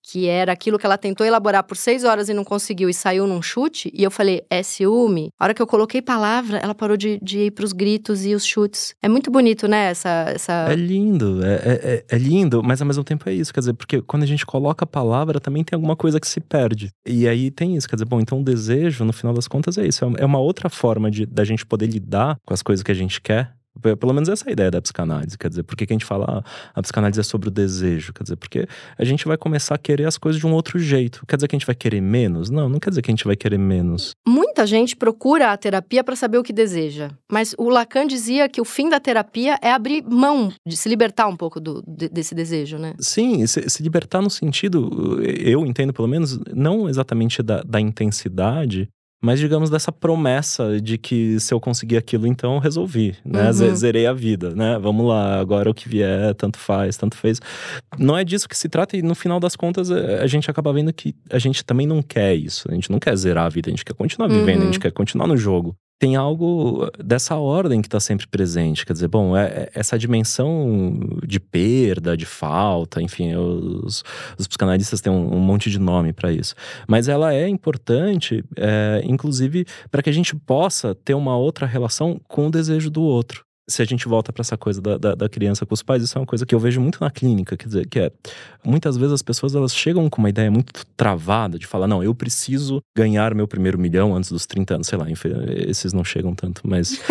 que era aquilo que ela tentou elaborar por seis horas e não conseguiu e saiu num chute, e eu falei, é ciúme? A hora que eu coloquei palavra, ela parou de, de ir pros gritos e os chutes. É muito bonito, né, essa… essa... É lindo, é, é, é lindo, mas ao mesmo tempo é isso, quer dizer, porque quando a gente coloca a palavra, também tem alguma coisa que se perde. E aí tem isso, quer dizer, bom, então o desejo, no final das contas, é isso, é uma outra forma de, da gente poder lidar com as coisas que a gente quer. Pelo menos essa é a ideia da psicanálise, quer dizer, por que que a gente fala ah, a psicanálise é sobre o desejo, quer dizer, porque a gente vai começar a querer as coisas de um outro jeito. Quer dizer que a gente vai querer menos? Não, não quer dizer que a gente vai querer menos. Muita gente procura a terapia para saber o que deseja, mas o Lacan dizia que o fim da terapia é abrir mão, de se libertar um pouco do, de, desse desejo, né? Sim, se, se libertar no sentido, eu entendo pelo menos, não exatamente da, da intensidade, mas digamos dessa promessa de que se eu conseguir aquilo, então eu resolvi, né? Uhum. Zerei a vida, né? Vamos lá, agora o que vier, tanto faz, tanto fez. Não é disso que se trata e no final das contas a gente acaba vendo que a gente também não quer isso. A gente não quer zerar a vida, a gente quer continuar vivendo, uhum. a gente quer continuar no jogo. Tem algo dessa ordem que está sempre presente, quer dizer, bom, é, é essa dimensão de perda, de falta, enfim, os, os psicanalistas têm um, um monte de nome para isso. Mas ela é importante, é, inclusive, para que a gente possa ter uma outra relação com o desejo do outro. Se a gente volta para essa coisa da, da, da criança com os pais, isso é uma coisa que eu vejo muito na clínica, quer dizer, que é, muitas vezes as pessoas elas chegam com uma ideia muito travada de falar, não, eu preciso ganhar meu primeiro milhão antes dos trinta anos, sei lá, enfim, esses não chegam tanto, mas…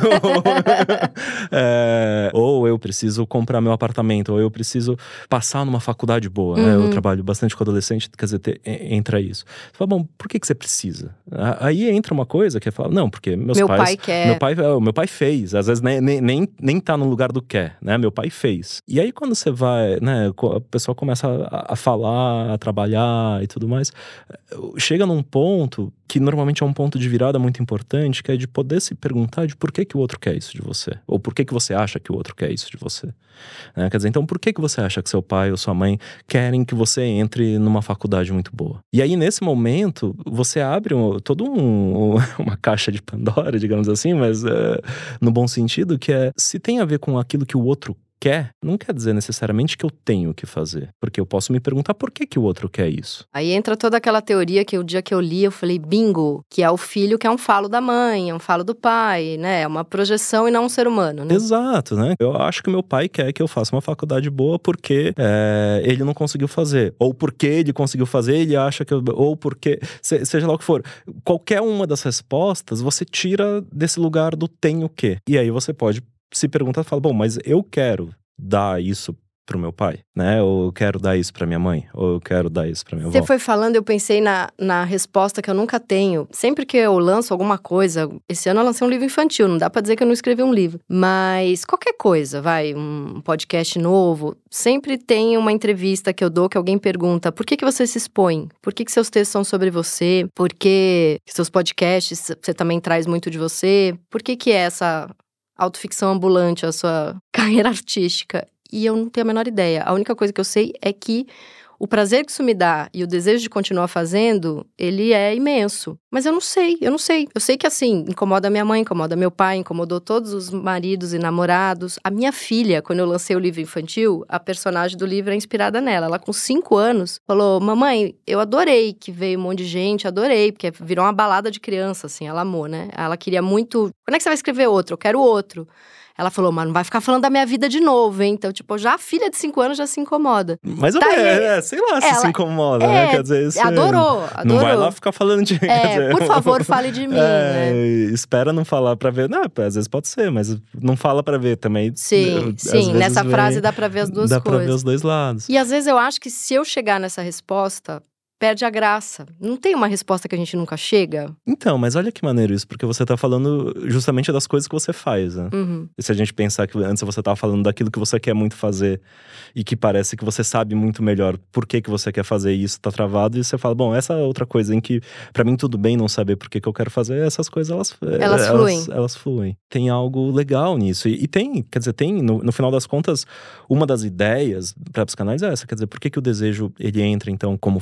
é, ou eu preciso comprar meu apartamento, ou eu preciso passar numa faculdade boa, uhum. né? Eu trabalho bastante com adolescente, quer dizer, te, entra isso. Você fala, bom, por que que você precisa? Aí entra uma coisa que é falar, não, porque meus meu pais… Pai quer. Meu pai quer. Meu pai fez, às vezes nem Nem, nem, nem tá no lugar do quer, né? Meu pai fez. E aí quando você vai, né? A pessoa começa a, a falar, a trabalhar e tudo mais. Chega num ponto que normalmente é um ponto de virada muito importante, que é de poder se perguntar de por que que o outro quer isso de você. Ou por que que você acha que o outro quer isso de você. Né? Quer dizer, então por que que você acha que seu pai ou sua mãe querem que você entre numa faculdade muito boa? E aí nesse momento, você abre um, todo um, uma caixa de Pandora, digamos assim, mas é, no bom sentido, que é, se tem a ver com aquilo que o outro quer, não quer dizer necessariamente que eu tenho que fazer. Porque eu posso me perguntar por que que o outro quer isso. Aí entra toda aquela teoria que o dia que eu li, eu falei, bingo, que é o filho que é um falo da mãe, é um falo do pai, né? É uma projeção e não um ser humano, né? Exato, né? Eu acho que meu pai quer que eu faça uma faculdade boa porque é, ele não conseguiu fazer. Ou porque ele conseguiu fazer, ele acha que eu… Ou porque… Seja lá o que for. Qualquer uma das respostas, você tira desse lugar do tenho que. E aí você pode se pergunta, fala, bom, mas eu quero dar isso pro meu pai, né? Ou eu quero dar isso pra minha mãe, ou eu quero dar isso pra minha avó. Você foi falando, eu pensei na, na resposta que eu nunca tenho. Sempre que eu lanço alguma coisa, esse ano eu lancei um livro infantil, não dá pra dizer que eu não escrevi um livro, mas qualquer coisa, vai, um podcast novo, sempre tem uma entrevista que eu dou que alguém pergunta, por que que você se expõe? Por que que seus textos são sobre você? Por que seus podcasts, você também traz muito de você? Por que que é essa autoficção ambulante, a sua carreira artística? E eu não tenho a menor ideia. A única coisa que eu sei é que o prazer que isso me dá e o desejo de continuar fazendo, ele é imenso. Mas eu não sei, eu não sei. Eu sei que, assim, incomoda minha mãe, incomoda meu pai, incomodou todos os maridos e namorados. A minha filha, quando eu lancei o livro infantil, a personagem do livro é inspirada nela. Ela, com cinco anos, falou, mamãe, eu adorei que veio um monte de gente, adorei, porque virou uma balada de criança, assim, ela amou, né? Ela queria muito, quando é que você vai escrever outro? Eu quero outro. Ela falou, mas não vai ficar falando da minha vida de novo, hein? Então, tipo, já a filha de cinco anos já se incomoda. Mas tá é, é, sei lá se ela, se incomoda, é, né? Quer dizer, isso adorou, adorou. Não vai lá ficar falando de… É, dizer, por favor, fale de mim, é, né? Espera não falar pra ver. Não, às vezes pode ser, mas não fala pra ver também. Sim, sim. Nessa vem, frase dá pra ver as duas dá coisas. Dá pra ver os dois lados. E às vezes eu acho que se eu chegar nessa resposta… perde a graça. Não tem uma resposta que a gente nunca chega? Então, mas olha que maneiro isso, porque você tá falando justamente das coisas que você faz, né? Uhum. E se a gente pensar que antes você tava falando daquilo que você quer muito fazer e que parece que você sabe muito melhor por que que você quer fazer e isso tá travado, e você fala, bom, essa é outra coisa em que pra mim tudo bem não saber por que que eu quero fazer, essas coisas elas… Elas, elas fluem. Elas, elas fluem. Tem algo legal nisso. E, e tem, quer dizer, tem, no, no final das contas, uma das ideias pra psicanálise é essa, quer dizer, por que que o desejo, ele entra então como falta,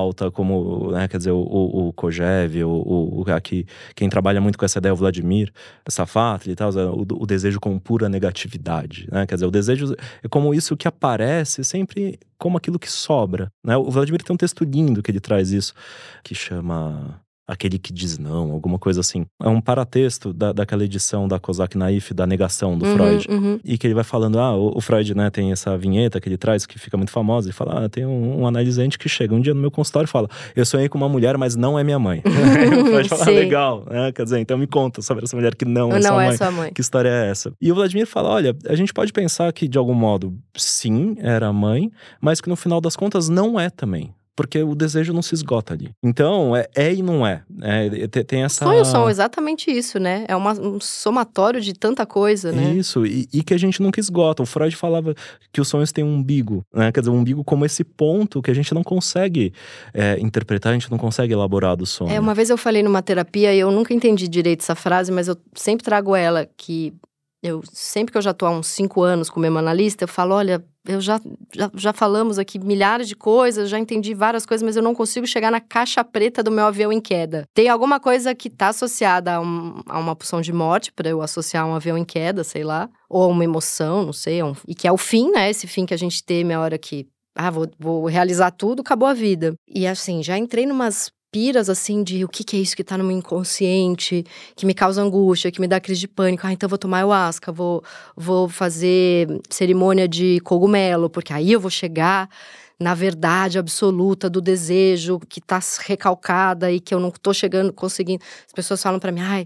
pauta, como, né, quer dizer, o, o, o Kojève, o, o, o, aqui, quem trabalha muito com essa ideia, o Vladimir Safatli e tal, o, o desejo como pura negatividade, né? Quer dizer, o desejo é como isso que aparece sempre como aquilo que sobra, né? O Vladimir tem um texto lindo que ele traz isso, que chama Aquele que Diz Não, alguma coisa assim. É um paratexto da, daquela edição da Kozak Naif, da negação do uhum, Freud. Uhum. E que ele vai falando, ah, o, o Freud, né, tem essa vinheta que ele traz, que fica muito famosa. Ele fala, ah, tem um, um analisante que chega um dia no meu consultório e fala, eu sonhei com uma mulher, mas não é minha mãe. O Freud fala, ah, legal, né? Quer dizer, então me conta sobre essa mulher que não, é, não sua é mãe. sua mãe. Que história é essa? E o Vladimir fala, olha, a gente pode pensar que de algum modo, sim, era a mãe, mas que no final das contas não é também. Porque o desejo não se esgota ali. Então, é, é e não é. é tem, tem essa... Sonhos são exatamente isso, né? É uma, um somatório de tanta coisa, né? Isso, e, e que a gente nunca esgota. O Freud falava que os sonhos têm um umbigo, né? Quer dizer, um umbigo como esse ponto que a gente não consegue é, interpretar, a gente não consegue elaborar do sonho. É, uma vez eu falei numa terapia e eu nunca entendi direito essa frase, mas eu sempre trago ela, que eu, sempre que eu já tô há uns cinco anos como analista, eu falo, olha, eu já, já, já falamos aqui milhares de coisas, já entendi várias coisas, mas eu não consigo chegar na caixa preta do meu avião em queda. Tem alguma coisa que tá associada a, um, a uma pulsão de morte, pra eu associar um avião em queda, sei lá, ou a uma emoção, não sei, um, e que é o fim, né, esse fim que a gente teme a hora que, ah, vou, vou realizar tudo, acabou a vida. E assim, já entrei numas piras, assim, de o que que é isso que tá no meu inconsciente, que me causa angústia, que me dá crise de pânico. Ah, então eu vou tomar ayahuasca, vou, vou fazer cerimônia de cogumelo, porque aí eu vou chegar na verdade absoluta do desejo que tá recalcada e que eu não tô chegando, conseguindo. As pessoas falam pra mim, ai,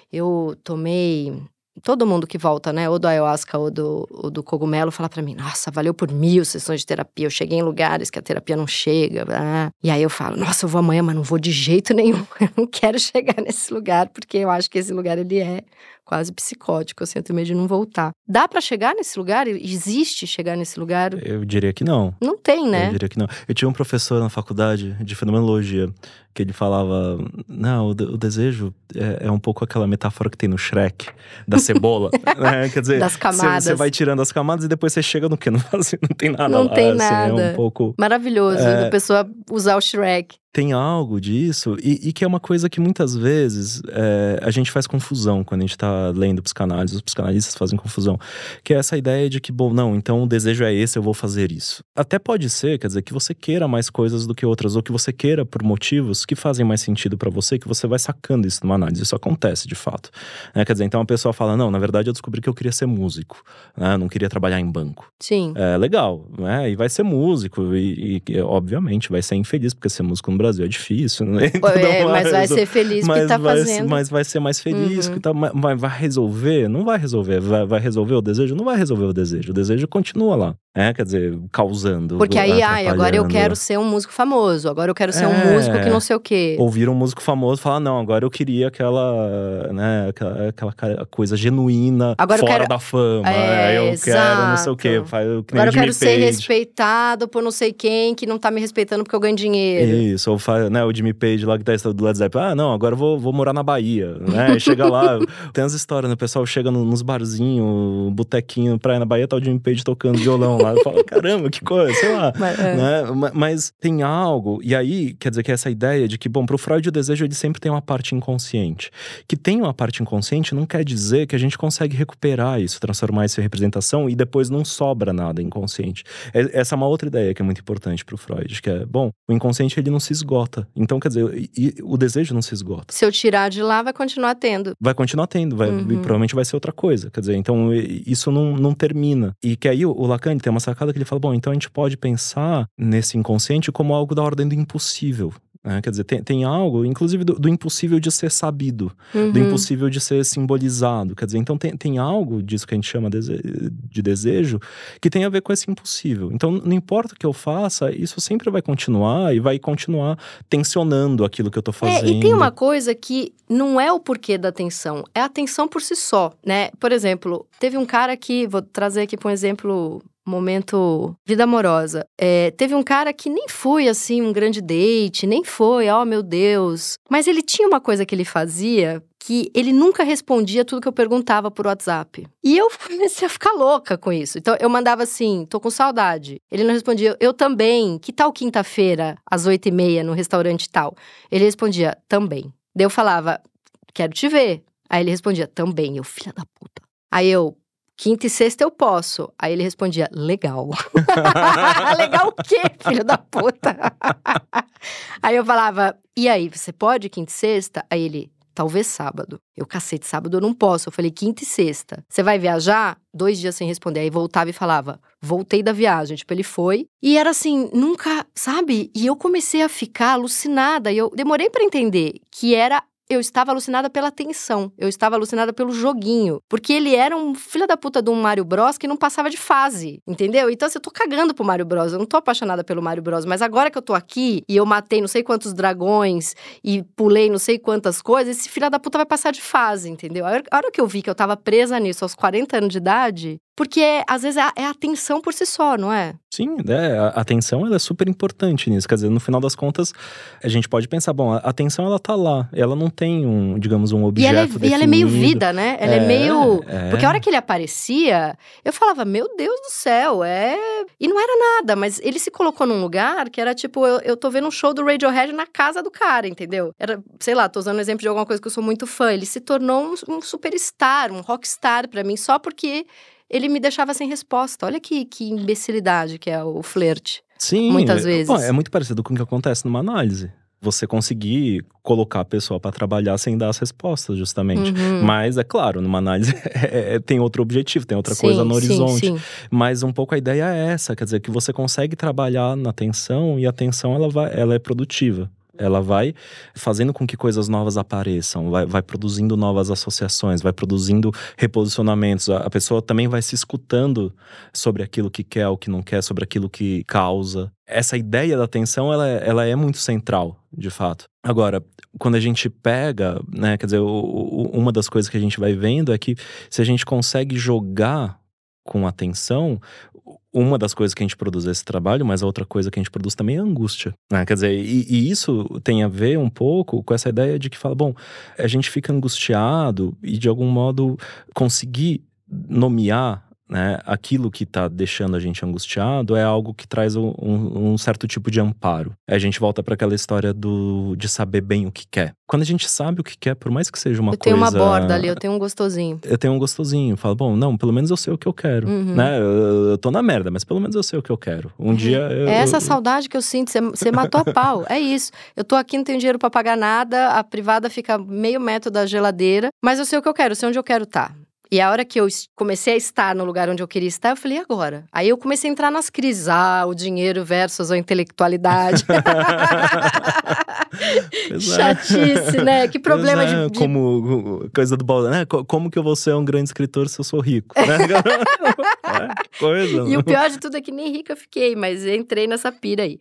eu tomei... Todo mundo que volta, né, ou do ayahuasca ou do, ou do cogumelo, fala pra mim, nossa, valeu por mil sessões de terapia, eu cheguei em lugares que a terapia não chega, ah. E aí eu falo, nossa, eu vou amanhã, mas não vou de jeito nenhum, eu não quero chegar nesse lugar, porque eu acho que esse lugar, ele é quase psicótico, assim, eu tenho medo de não voltar. Dá pra chegar nesse lugar? Existe chegar nesse lugar? Eu diria que não. Não tem, né? Eu diria que não. Eu tinha um professor na faculdade de fenomenologia, que ele falava, não, o, de, o desejo é, é um pouco aquela metáfora que tem no Shrek, da cebola, né? Quer dizer, das camadas. Você vai tirando as camadas e depois você chega no quê? Não, assim, não tem nada não lá. Não tem assim, nada. É um pouco... Maravilhoso, é... a pessoa usar o Shrek. Tem algo disso, e, e que é uma coisa que muitas vezes é, a gente faz confusão quando a gente tá lendo psicanálise, os psicanalistas fazem confusão, que é essa ideia de que, bom, não, então o desejo é esse, eu vou fazer isso. Até pode ser, quer dizer, que você queira mais coisas do que outras, ou que você queira por motivos que fazem mais sentido pra você, que você vai sacando isso numa análise, isso acontece de fato. É, quer dizer, então a pessoa fala, não, na verdade eu descobri que eu queria ser músico, né? Não queria trabalhar em banco. Sim. É legal, né? E vai ser músico, e, e obviamente vai ser infeliz, porque ser músico no Brasil é difícil, né? É, mas vai ser feliz mas que tá vai, fazendo. Mas vai ser mais feliz, uhum. que tá, mas vai resolver? Não vai resolver. Vai, vai resolver o desejo? Não vai resolver o desejo. O desejo continua lá. É, quer dizer, causando. Porque aí, ai, agora eu quero ser um músico famoso, agora eu quero ser é, um músico que não sei o quê. Ouvir um músico famoso falar, não, agora eu queria aquela, né, aquela, aquela coisa genuína, agora fora quero... da fama. É, eu exato. quero não sei o quê. Eu, agora eu quero ser respeitado por não sei quem, que não tá me respeitando porque eu ganho dinheiro. Isso, ou né, o Jimmy Page lá que tá do Led Zeppelin, ah, não, agora eu vou, vou morar na Bahia, né? Chega lá, tem as histórias, né? O pessoal chega nos barzinhos, botequinho, praia na Bahia, tá o Jimmy Page tocando violão lá. Eu falo, caramba, que coisa, sei lá. Mas, é. né? Mas tem algo, e aí, quer dizer, que essa ideia de que, bom, pro Freud o desejo, ele sempre tem uma parte inconsciente. Que tem uma parte inconsciente não quer dizer que a gente consegue recuperar isso, transformar isso em representação e depois não sobra nada inconsciente. Essa é uma outra ideia que é muito importante pro Freud, que é, bom, o inconsciente ele não se esgota. Então, quer dizer, e, e, o desejo não se esgota. Se eu tirar de lá, vai continuar tendo. Vai continuar tendo, vai, uhum. e provavelmente vai ser outra coisa. Quer dizer, então isso não, não termina. E que aí o, o Lacan tem uma sacada que ele fala, bom, então a gente pode pensar nesse inconsciente como algo da ordem do impossível. É, quer dizer, tem, tem algo, inclusive, do, do impossível de ser sabido, uhum. do impossível de ser simbolizado. Quer dizer, então tem, tem algo disso que a gente chama de, de desejo que tem a ver com esse impossível. Então, não importa o que eu faça, isso sempre vai continuar e vai continuar tensionando aquilo que eu tô fazendo. É, e tem uma coisa que não é o porquê da tensão, é a tensão por si só, né? Por exemplo, teve um cara que, vou trazer aqui para um exemplo... momento vida amorosa. É, teve um cara que nem foi, assim, um grande date, nem foi, oh, meu Deus. Mas ele tinha uma coisa que ele fazia que ele nunca respondia tudo que eu perguntava por WhatsApp. E eu comecei a ficar louca com isso. Então, eu mandava assim, tô com saudade. Ele não respondia, eu também. Que tal quinta-feira, às oito e meia, no restaurante tal? Ele respondia, também. Daí eu falava, quero te ver. Aí ele respondia, também. Eu, filha da puta. Aí eu, quinta e sexta eu posso. Aí ele respondia, legal. Legal o quê, filho da puta? Aí eu falava, e aí, você pode quinta e sexta? Aí ele, talvez sábado. Eu, cacete, sábado eu não posso. Eu falei, quinta e sexta. Você vai viajar? Dois dias sem responder. Aí voltava e falava, voltei da viagem. Tipo, ele foi. E era assim, nunca, sabe? E eu comecei a ficar alucinada. E eu demorei pra entender que era... Eu estava alucinada pela tensão, eu estava alucinada pelo joguinho. Porque ele era um filho da puta de um Mario Bros que não passava de fase, entendeu? Então, assim, eu tô cagando pro Mario Bros, eu não tô apaixonada pelo Mario Bros. Mas agora que eu tô aqui e eu matei não sei quantos dragões e pulei não sei quantas coisas, esse filho da puta vai passar de fase, entendeu? A hora que eu vi que eu tava presa nisso aos quarenta anos de idade... Porque, às vezes, é a atenção por si só, não é? Sim, é, a atenção ela é super importante nisso. Quer dizer, no final das contas, a gente pode pensar, bom, a atenção ela tá lá. Ela não tem um, digamos, um objeto e ela é, definido. E ela é meio vida, né? Ela é, é meio... É. Porque a hora que ele aparecia, eu falava, meu Deus do céu, é... E não era nada, mas ele se colocou num lugar que era tipo, eu, eu tô vendo um show do Radiohead na casa do cara, entendeu? Era, sei lá, tô usando um exemplo de alguma coisa que eu sou muito fã. Ele se tornou um, um superstar, um rockstar pra mim, só porque... Ele me deixava sem resposta. Olha que, que imbecilidade que é o flerte. Sim. Muitas vezes. Bom, é muito parecido com o que acontece numa análise. Você conseguir colocar a pessoa para trabalhar sem dar as respostas, justamente. Uhum. Mas, é claro, numa análise é, é, tem outro objetivo, tem outra sim, coisa no horizonte. Sim, sim. Mas um pouco a ideia é essa, quer dizer, que você consegue trabalhar na atenção e a atenção ela, vai, ela é produtiva. Ela vai fazendo com que coisas novas apareçam, vai, vai produzindo novas associações, vai produzindo reposicionamentos. A, a pessoa também vai se escutando sobre aquilo que quer ou que não quer, sobre aquilo que causa. Essa ideia da atenção, ela, ela é muito central, de fato. Agora, quando a gente pega, né, quer dizer, o, o, uma das coisas que a gente vai vendo é que se a gente consegue jogar com atenção... Uma das coisas que a gente produz é esse trabalho, mas a outra coisa que a gente produz também é a angústia, né? Quer dizer, e, e isso tem a ver um pouco com essa ideia de que fala, bom, a gente fica angustiado e de algum modo conseguir nomear, né, aquilo que está deixando a gente angustiado é algo que traz um, um, um certo tipo de amparo. A gente volta para aquela história do, de saber bem o que quer. Quando a gente sabe o que quer, por mais que seja uma eu coisa... Eu tenho uma borda ali, eu tenho um gostosinho. Eu tenho um gostosinho. Falo, bom, não, pelo menos eu sei o que eu quero, uhum. né? Eu, eu tô na merda, mas pelo menos eu sei o que eu quero. Um é. dia... Eu, é essa saudade que eu sinto, você, você matou a pau, é isso. Eu tô aqui, não tenho dinheiro para pagar nada, a privada fica meio metro da geladeira, mas eu sei o que eu quero, eu sei onde eu quero estar. E a hora que eu comecei a estar no lugar onde eu queria estar, eu falei, e agora? Aí eu comecei a entrar nas crises. Ah, o dinheiro versus a intelectualidade. Chatice, né? Que problema é, de, de... Como coisa do balde, né? Como que eu vou ser um grande escritor se eu sou rico? Né? é, coisa. E o pior de tudo é que nem rica eu fiquei, mas entrei nessa pira aí.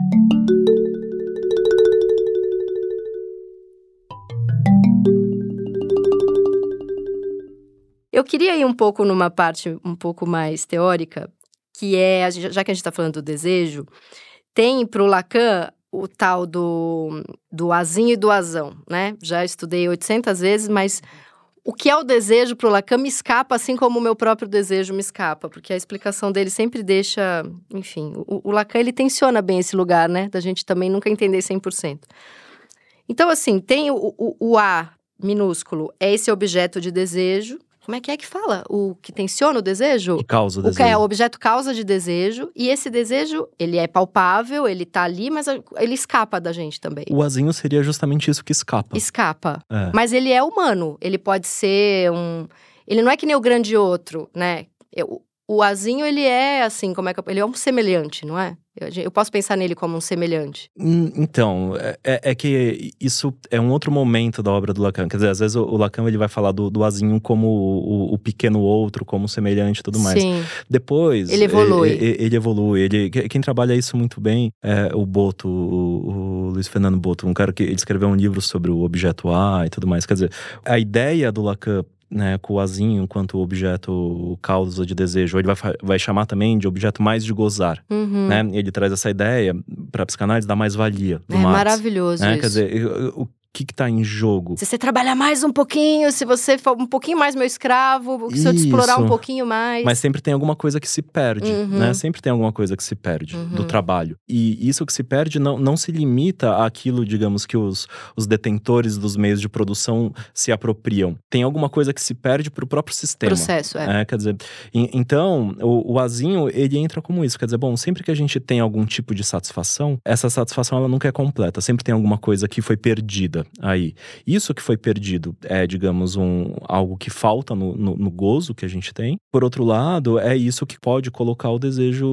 Eu queria ir um pouco numa parte um pouco mais teórica, que é, já que a gente está falando do desejo, tem para o Lacan o tal do, do azinho e do azão, né? Já estudei oitocentas vezes, mas o que é o desejo para o Lacan me escapa, assim como o meu próprio desejo me escapa, porque a explicação dele sempre deixa, enfim, o, o Lacan ele tensiona bem esse lugar, né? Da gente também nunca entender cem por cento. Então, assim, tem o, o, o A minúsculo, é esse objeto de desejo. Como é que é que fala? O que tensiona o desejo? Que causa o desejo. O que é o objeto causa de desejo. E esse desejo, ele é palpável, ele tá ali, mas ele escapa da gente também. O azinho seria justamente isso que escapa. Escapa. É. Mas ele é humano. Ele pode ser um... Ele não é que nem o grande outro, né? Eu, o azinho, ele é assim, como é que... Ele é um semelhante, não é? Eu, eu posso pensar nele como um semelhante. Então, é, é que isso é um outro momento da obra do Lacan. Quer dizer, às vezes o, o Lacan ele vai falar do, do azinho como o, o pequeno outro, como semelhante e tudo mais. Sim. Depois… Ele evolui. Ele, ele evolui. Ele, quem trabalha isso muito bem é o Boto, o, o Luiz Fernando Boto. Um cara que ele escreveu um livro sobre o objeto A e tudo mais. Quer dizer, a ideia do Lacan, né, com o azinho enquanto objeto causa de desejo, ele vai, vai chamar também de objeto mais de gozar, uhum. né? Ele traz essa ideia para a psicanálise da mais-valia do É Marx, maravilhoso né? isso. Quer dizer, o, que que tá em jogo? Se você trabalhar mais um pouquinho, se você for um pouquinho mais meu escravo, se eu te explorar um pouquinho mais… Mas sempre tem alguma coisa que se perde, uhum. né? Sempre tem alguma coisa que se perde uhum. do trabalho. E isso que se perde não, não se limita àquilo, digamos, que os, os detentores dos meios de produção se apropriam. Tem alguma coisa que se perde pro próprio sistema. Processo, é. é quer dizer, e, então, o, o azinho, ele entra como isso. Quer dizer, bom, sempre que a gente tem algum tipo de satisfação, essa satisfação, ela nunca é completa. Sempre tem alguma coisa que foi perdida aí. Isso que foi perdido é, digamos, um, algo que falta no, no, no gozo que a gente tem. Por outro lado, é isso que pode colocar o desejo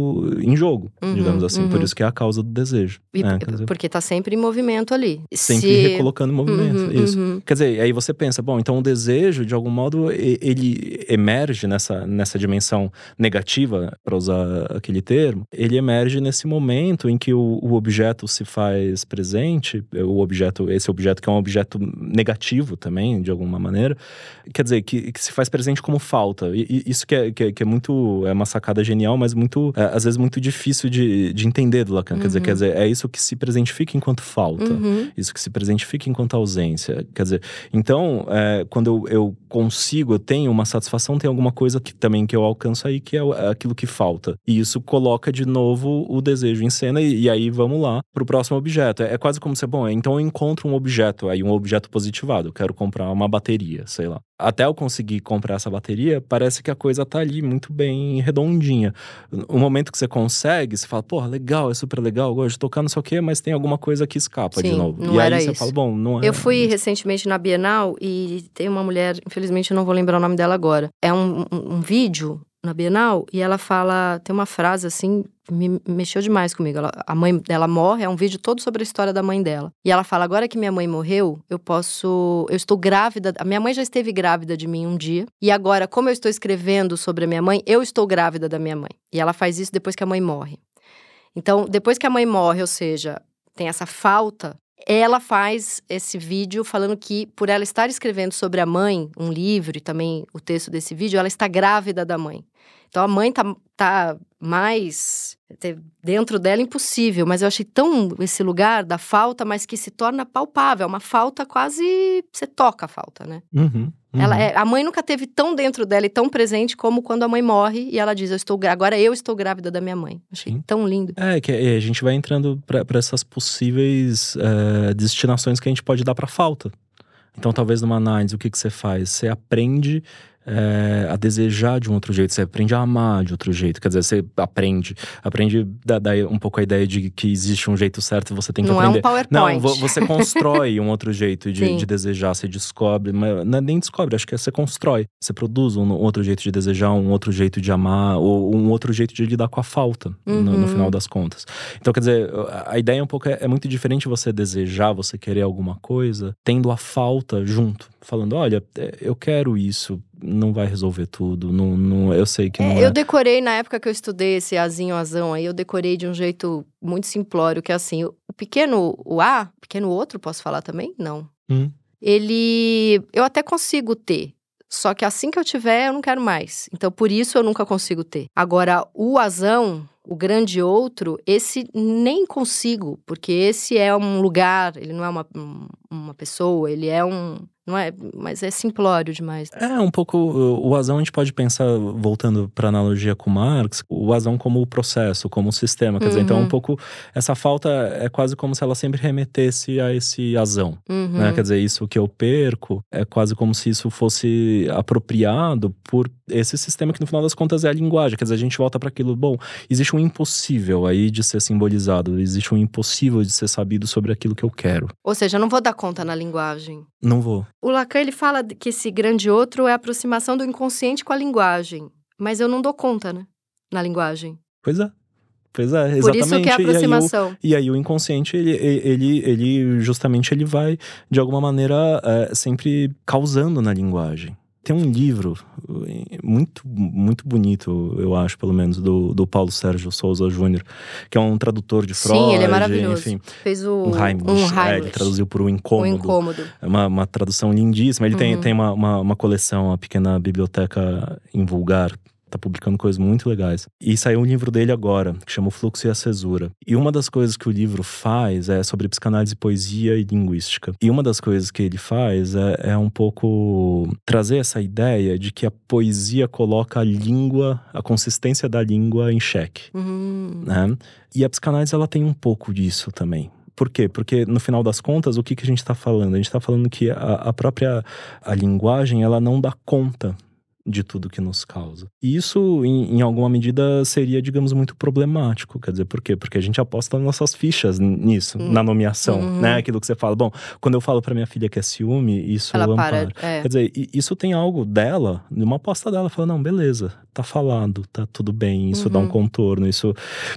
em jogo, uhum, digamos assim. Uhum. Por isso que é a causa do desejo. E, né? Dizer, porque tá sempre em movimento ali. Sempre Se… recolocando em movimento, uhum, isso. Uhum. Quer dizer, aí você pensa, bom, então o desejo, de algum modo, ele emerge nessa, nessa dimensão negativa, para usar aquele termo, ele emerge nesse momento em que o, o objeto se faz presente, o objeto, esse objeto que é um objeto negativo também, de alguma maneira, quer dizer, que, que se faz presente como falta. E, e isso que é, que, é, que é muito, é uma sacada genial, mas muito, é, às vezes muito difícil de, de entender do Lacan. Uhum. Quer dizer, quer dizer, é isso que se presentifica enquanto falta, uhum. isso que se presentifica enquanto ausência. Quer dizer, então, é, quando eu, eu consigo, eu tenho uma satisfação, tem alguma coisa que também que eu alcanço aí, que é aquilo que falta. E isso coloca de novo o desejo em cena, e, e aí vamos lá pro próximo objeto. É, é quase como se, bom, então eu encontro um objeto, aí um objeto positivado, eu quero comprar uma bateria, sei lá. Até eu conseguir comprar essa bateria, parece que a coisa tá ali muito bem redondinha. O momento que você consegue, você fala, porra, legal, é super legal, eu gosto de tocar, não sei o quê, mas tem alguma coisa que escapa. Sim, de novo. Não e era aí você isso. fala, bom, não é. Eu fui isso. recentemente na Bienal e tem uma mulher, infelizmente eu não vou lembrar o nome dela agora. É um, um, um vídeo na Bienal e ela fala, tem uma frase assim, me mexeu demais comigo. Ela, a mãe dela morre, é um vídeo todo sobre a história da mãe dela. E ela fala, agora que minha mãe morreu, eu posso, eu estou grávida, a minha mãe já esteve grávida de mim um dia, e agora, como eu estou escrevendo sobre a minha mãe, eu estou grávida da minha mãe. E ela faz isso depois que a mãe morre. Então, depois que a mãe morre, ou seja, tem essa falta, ela faz esse vídeo falando que, por ela estar escrevendo sobre a mãe, um livro e também o texto desse vídeo, ela está grávida da mãe. Então, a mãe tá, tá mais dentro dela impossível, mas eu achei tão esse lugar da falta, mas que se torna palpável, é uma falta quase, você toca a falta, né? Uhum. Uhum. Ela é, a mãe nunca teve tão dentro dela e tão presente como quando a mãe morre e ela diz, eu estou, agora eu estou grávida da minha mãe. Achei Sim. tão lindo. É, que a gente vai entrando para essas possíveis uh, destinações que a gente pode dar para falta. Então, talvez numa análise, o que, que você faz? Você aprende é, a desejar de um outro jeito, você aprende a amar de outro jeito. Quer dizer, você aprende, aprende da, da, um pouco a ideia de que existe um jeito certo e você tem que não aprender. Não é um PowerPoint. Não, você constrói um outro jeito de, de desejar, você descobre, mas não é nem descobre, acho que é você constrói. Você produz um outro jeito de desejar, um outro jeito de amar, ou um outro jeito de lidar com a falta, uhum. no, no final das contas. Então, quer dizer, a ideia um pouco é, é muito diferente você desejar, você querer alguma coisa, tendo a falta junto. Falando, olha, eu quero isso, não vai resolver tudo, não, não, eu sei que não é, é… Eu decorei, na época que eu estudei esse azinho, azão aí, eu decorei de um jeito muito simplório, que é assim, o pequeno, o A, pequeno outro, posso falar também? Não. Hum. Ele, eu até consigo ter, só que assim que eu tiver, eu não quero mais. Então, por isso, eu nunca consigo ter. Agora, o azão, o grande outro, esse nem consigo, porque esse é um lugar, ele não é uma, uma pessoa, ele é um… Não é, mas é simplório demais. É, um pouco, o azão a gente pode pensar, voltando para a analogia com Marx, o azão como o processo, como o sistema, quer uhum. dizer, então um pouco, essa falta é quase como se ela sempre remetesse a esse azão, uhum. né? Quer dizer, isso que eu perco, é quase como se isso fosse apropriado por esse sistema que no final das contas é a linguagem, quer dizer, a gente volta para aquilo, bom, existe um impossível aí de ser simbolizado, existe um impossível de ser sabido sobre aquilo que eu quero. Ou seja, eu não vou dar conta na linguagem. Não vou. O Lacan, ele fala que esse grande outro é a aproximação do inconsciente com a linguagem. Mas eu não dou conta, né? Na linguagem. Pois é. Pois é, exatamente. Por isso que é a aproximação. E aí o, e aí o inconsciente, ele, ele, ele justamente ele vai, de alguma maneira, é, sempre causando na linguagem. Tem um livro muito, muito bonito, eu acho, pelo menos, do, do Paulo Sérgio Souza Júnior, que é um tradutor de Freud. Sim, ele é maravilhoso. Enfim, fez o um Heimlich. Um Heimlich. É, ele traduziu por O Incômodo. O Incômodo. É uma, uma tradução lindíssima. Ele uhum. tem, tem uma, uma, uma coleção, a Pequena Biblioteca em Vulgar, Tá publicando coisas muito legais. E saiu um livro dele agora, que chama O Fluxo e a Cesura. E uma das coisas que o livro faz é sobre psicanálise, poesia e linguística. E uma das coisas que ele faz é, é um pouco trazer essa ideia de que a poesia coloca a língua, a consistência da língua em xeque. Uhum. Né? E a psicanálise, ela tem um pouco disso também. Por quê? Porque, no final das contas, o que, que a gente está falando? A gente está falando que a, a própria a linguagem, ela não dá conta de tudo que nos causa. E isso, em, em alguma medida, seria, digamos, muito problemático. Quer dizer, por quê? Porque a gente aposta nossas fichas nisso, hum. na nomeação, uhum. né? Aquilo que você fala. Bom, quando eu falo pra minha filha que é ciúme, isso ela ampara. para, é. Quer dizer, isso tem algo dela, numa aposta dela. Fala, não, beleza, tá falado, tá tudo bem, isso uhum. dá um contorno, isso...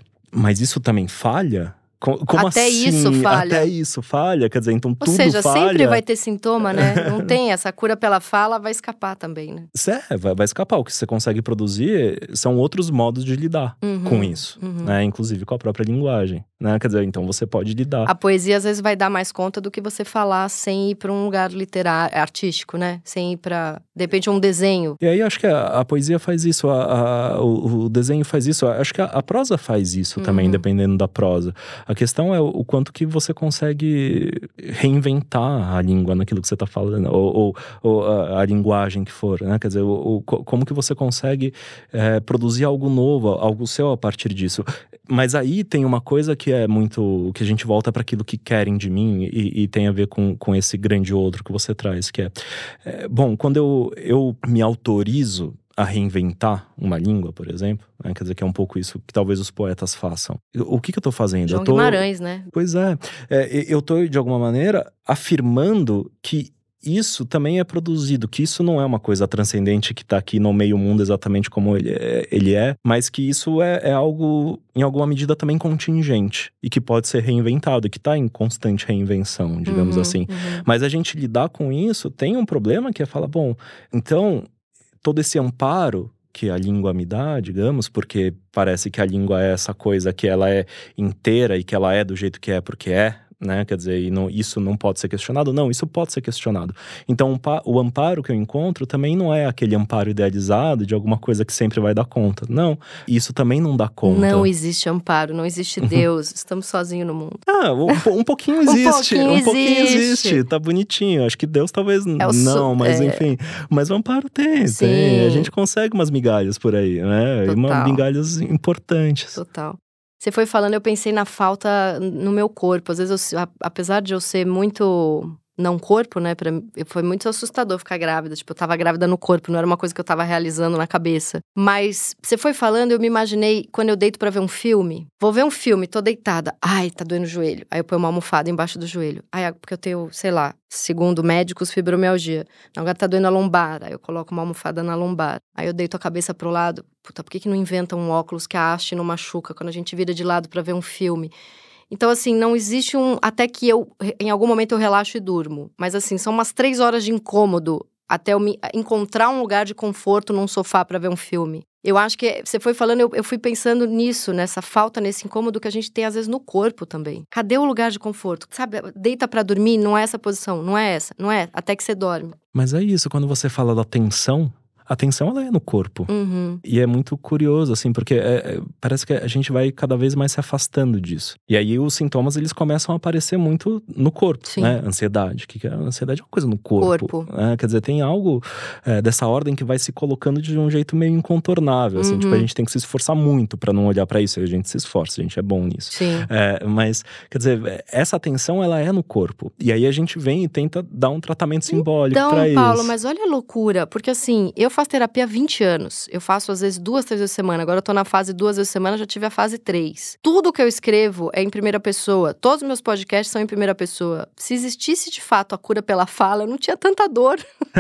Mas isso também falha? Como até assim? isso falha. Até isso falha? Quer dizer, então Ou tudo seja, falha. sempre vai ter sintoma, né? Não tem essa cura pela fala, vai escapar também, né? É, vai, vai escapar. O que você consegue produzir são outros modos de lidar uhum, com isso. Uhum. Né? Inclusive com a própria linguagem. Né? Quer dizer, então você pode lidar. A poesia às vezes vai dar mais conta do que você falar sem ir para um lugar literário, artístico, né? Sem ir para, de repente, um desenho. E aí acho que a, a poesia faz isso, a, a, o, o desenho faz isso. Acho que a, a prosa faz isso uhum. também, dependendo da prosa. A questão é o quanto que você consegue reinventar a língua naquilo que você está falando, ou, ou, ou a, a linguagem que for, né? Quer dizer, o, o, como que você consegue é, produzir algo novo, algo seu a partir disso. Mas aí tem uma coisa que é muito, que a gente volta para aquilo que querem de mim e, e tem a ver com, com esse grande outro que você traz, que é, é bom, quando eu, eu me autorizo a reinventar uma língua, por exemplo, né? Quer dizer, que é um pouco isso que talvez os poetas façam. O que que eu tô fazendo? João eu tô... Guimarães, né? Pois é, é, eu tô, de alguma maneira, afirmando que isso também é produzido, que isso não é uma coisa transcendente que tá aqui no meio mundo exatamente como ele é, ele é mas que isso é, é algo, em alguma medida, também contingente e que pode ser reinventado, e que tá em constante reinvenção, digamos uhum, assim. Uhum. Mas a gente lidar com isso tem um problema que é falar, bom, então, todo esse amparo que a língua me dá, digamos, porque parece que a língua é essa coisa que ela é inteira e que ela é do jeito que é porque é, né? Quer dizer, e não, isso não pode ser questionado? Não, isso pode ser questionado. Então, o amparo que eu encontro também não é aquele amparo idealizado de alguma coisa que sempre vai dar conta. Não, isso também não dá conta. Não existe amparo, não existe Deus, estamos sozinhos no mundo. Ah, um, um pouquinho existe, um pouquinho, um pouquinho existe. existe, tá bonitinho. Acho que Deus talvez é não, so, mas é... enfim. Mas o amparo tem, Sim. tem. A gente consegue umas migalhas por aí, né? Total. E umas migalhas importantes. Total. Você foi falando, eu pensei na falta no meu corpo. Às vezes, eu, apesar de eu ser muito não corpo, né? Pra, foi muito assustador ficar grávida. Tipo, eu tava grávida no corpo, não era uma coisa que eu tava realizando na cabeça. Mas você foi falando, eu me imaginei quando eu deito pra ver um filme. Vou ver um filme, tô deitada. Ai, tá doendo o joelho. Aí eu ponho uma almofada embaixo do joelho. Ai, porque eu tenho, sei lá, segundo médicos, fibromialgia. Agora tá doendo a lombar. Aí eu coloco uma almofada na lombar. Aí eu deito a cabeça pro lado. Puta, por que que não inventam um óculos que a haste não machuca quando a gente vira de lado pra ver um filme? Então, assim, não existe um... Até que eu, em algum momento, eu relaxo e durmo. Mas, assim, são umas três horas de incômodo até eu me encontrar um lugar de conforto num sofá pra ver um filme. Eu acho que, você foi falando, eu, eu fui pensando nisso, nessa falta, nesse incômodo que a gente tem, às vezes, no corpo também. Cadê o lugar de conforto? Sabe, deita pra dormir, não é essa posição, não é essa, não é? Até que você dorme. Mas é isso, quando você fala da tensão, a tensão, ela é no corpo. Uhum. E é muito curioso, assim, porque é, é, parece que a gente vai cada vez mais se afastando disso. E aí os sintomas, eles começam a aparecer muito no corpo, Sim. né? Ansiedade. Que que é? Ansiedade é uma coisa no corpo. Corpo. Né? Quer dizer, tem algo é, dessa ordem que vai se colocando de um jeito meio incontornável, assim. Uhum. Tipo, a gente tem que se esforçar muito pra não olhar pra isso. A gente se esforça, a gente é bom nisso. Sim. É, mas, quer dizer, essa tensão, ela é no corpo. E aí a gente vem e tenta dar um tratamento simbólico então, pra isso. Então, Paulo, mas olha a loucura. Porque assim, eu faço terapia há vinte anos. Eu faço, às vezes, duas, três vezes por semana. Agora eu tô na fase duas vezes por semana, já tive a fase três. Tudo que eu escrevo é em primeira pessoa. Todos os meus podcasts são em primeira pessoa. Se existisse, de fato, a cura pela fala, eu não tinha tanta dor.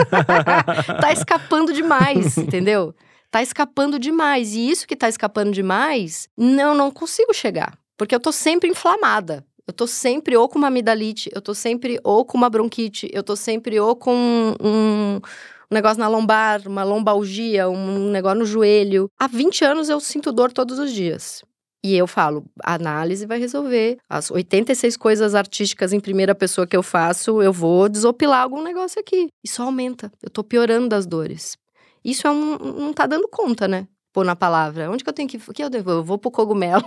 Tá escapando demais, entendeu? Tá escapando demais. E isso que tá escapando demais, não, não consigo chegar. Porque eu tô sempre inflamada. Eu tô sempre ou com uma amidalite, eu tô sempre ou com uma bronquite, eu tô sempre ou com um... um negócio na lombar, uma lombalgia, um negócio no joelho. Há vinte anos eu sinto dor todos os dias. E eu falo, a análise vai resolver. As oitenta e seis coisas artísticas em primeira pessoa que eu faço, eu vou desopilar algum negócio aqui. Isso aumenta. Eu tô piorando das dores. Isso é um, não tá dando conta, né? pôr na palavra? Onde que eu tenho que… O que eu devo? Eu vou pro cogumelo.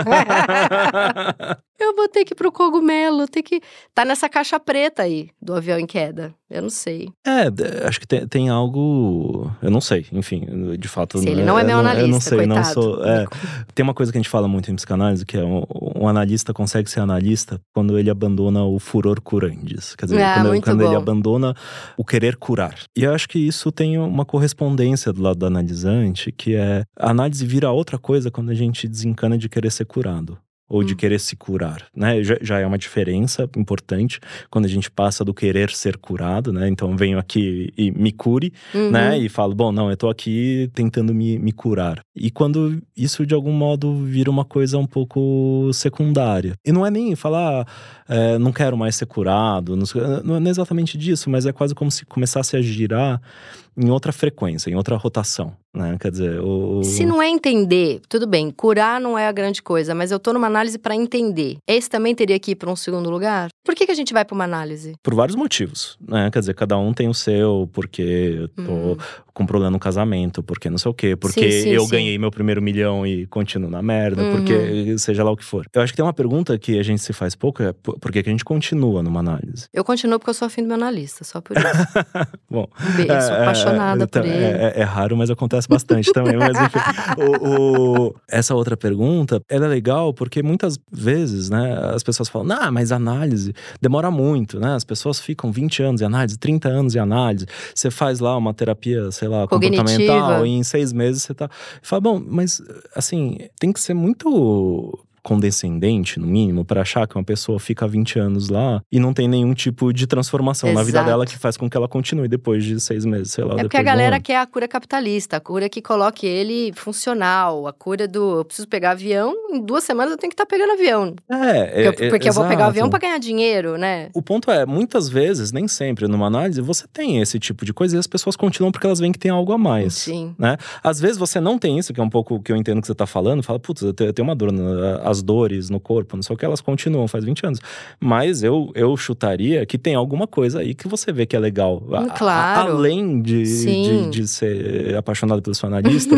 Eu vou ter que ir pro cogumelo, ter que… Tá nessa caixa preta aí, do avião em queda. Eu não sei. É, acho que tem, tem algo… Eu não sei, enfim, de fato… Se ele não é meu analista, eu não sei, coitado. não sou… É, tem uma coisa que a gente fala muito em psicanálise, que é um, um analista consegue ser analista quando ele abandona o furor curandis. Quer dizer, Ah, quando, muito quando bom. ele abandona o querer curar. E eu acho que isso tem uma correspondência do lado do analisante, que é… A análise vira outra coisa quando a gente desencana de querer ser curado. Ou de hum. querer se curar, né? Já, já é uma diferença importante quando a gente passa do querer ser curado, né? Então, eu venho aqui e me cure, uhum. né? E falo, bom, não, eu tô aqui tentando me, me curar. E quando isso, de algum modo, vira uma coisa um pouco secundária. E não é nem falar, é, não quero mais ser curado, não, não é exatamente disso, mas é quase como se começasse a girar em outra frequência, em outra rotação, né? Quer dizer, o… Se não é entender, tudo bem, curar não é a grande coisa, mas eu tô numa análise para entender. Esse também teria que ir para um segundo lugar? Por que que a gente vai para uma análise? Por vários motivos, né? Quer dizer, cada um tem o seu, porque eu tô hum. com problema no casamento, porque não sei o quê, porque sim, sim, eu sim. ganhei meu primeiro milhão e continuo na merda, uhum. porque seja lá o que for. Eu acho que tem uma pergunta que a gente se faz pouco, é por que que a gente continua numa análise? Eu continuo porque eu sou afim do meu analista, só por isso. Bom, um beijo, é, sou apaixonada é, por ele. É, é, é raro, mas acontece bastante também, mas enfim. o, o, essa outra pergunta, ela é legal porque muitas vezes, né, as pessoas falam, ah, mas análise demora muito, né? As pessoas ficam vinte anos em análise, trinta anos em análise, você faz lá uma terapia, sei lá, cognitiva, comportamental, e em seis meses você tá… Fala, bom, mas assim, tem que ser muito… condescendente, no mínimo, para achar que uma pessoa fica vinte anos lá e não tem nenhum tipo de transformação Exato. na vida dela que faz com que ela continue depois de seis meses, sei lá. É porque a galera quer a cura capitalista, a cura que coloque ele funcional, a cura do… Eu preciso pegar avião, em duas semanas eu tenho que estar tá pegando avião. É, Porque, é, porque é, eu vou pegar o avião para ganhar dinheiro, né? O ponto é, muitas vezes, nem sempre, numa análise, você tem esse tipo de coisa e as pessoas continuam porque elas veem que tem algo a mais. Sim. Né? Às vezes você não tem isso, que é um pouco o que eu entendo que você tá falando, fala, putz, eu tenho uma dor, as dores no corpo, não sei o que, elas continuam, faz vinte anos. Mas eu, eu chutaria que tem alguma coisa aí que você vê que é legal. Claro. A, além de, de, de ser apaixonado pelo seu analista,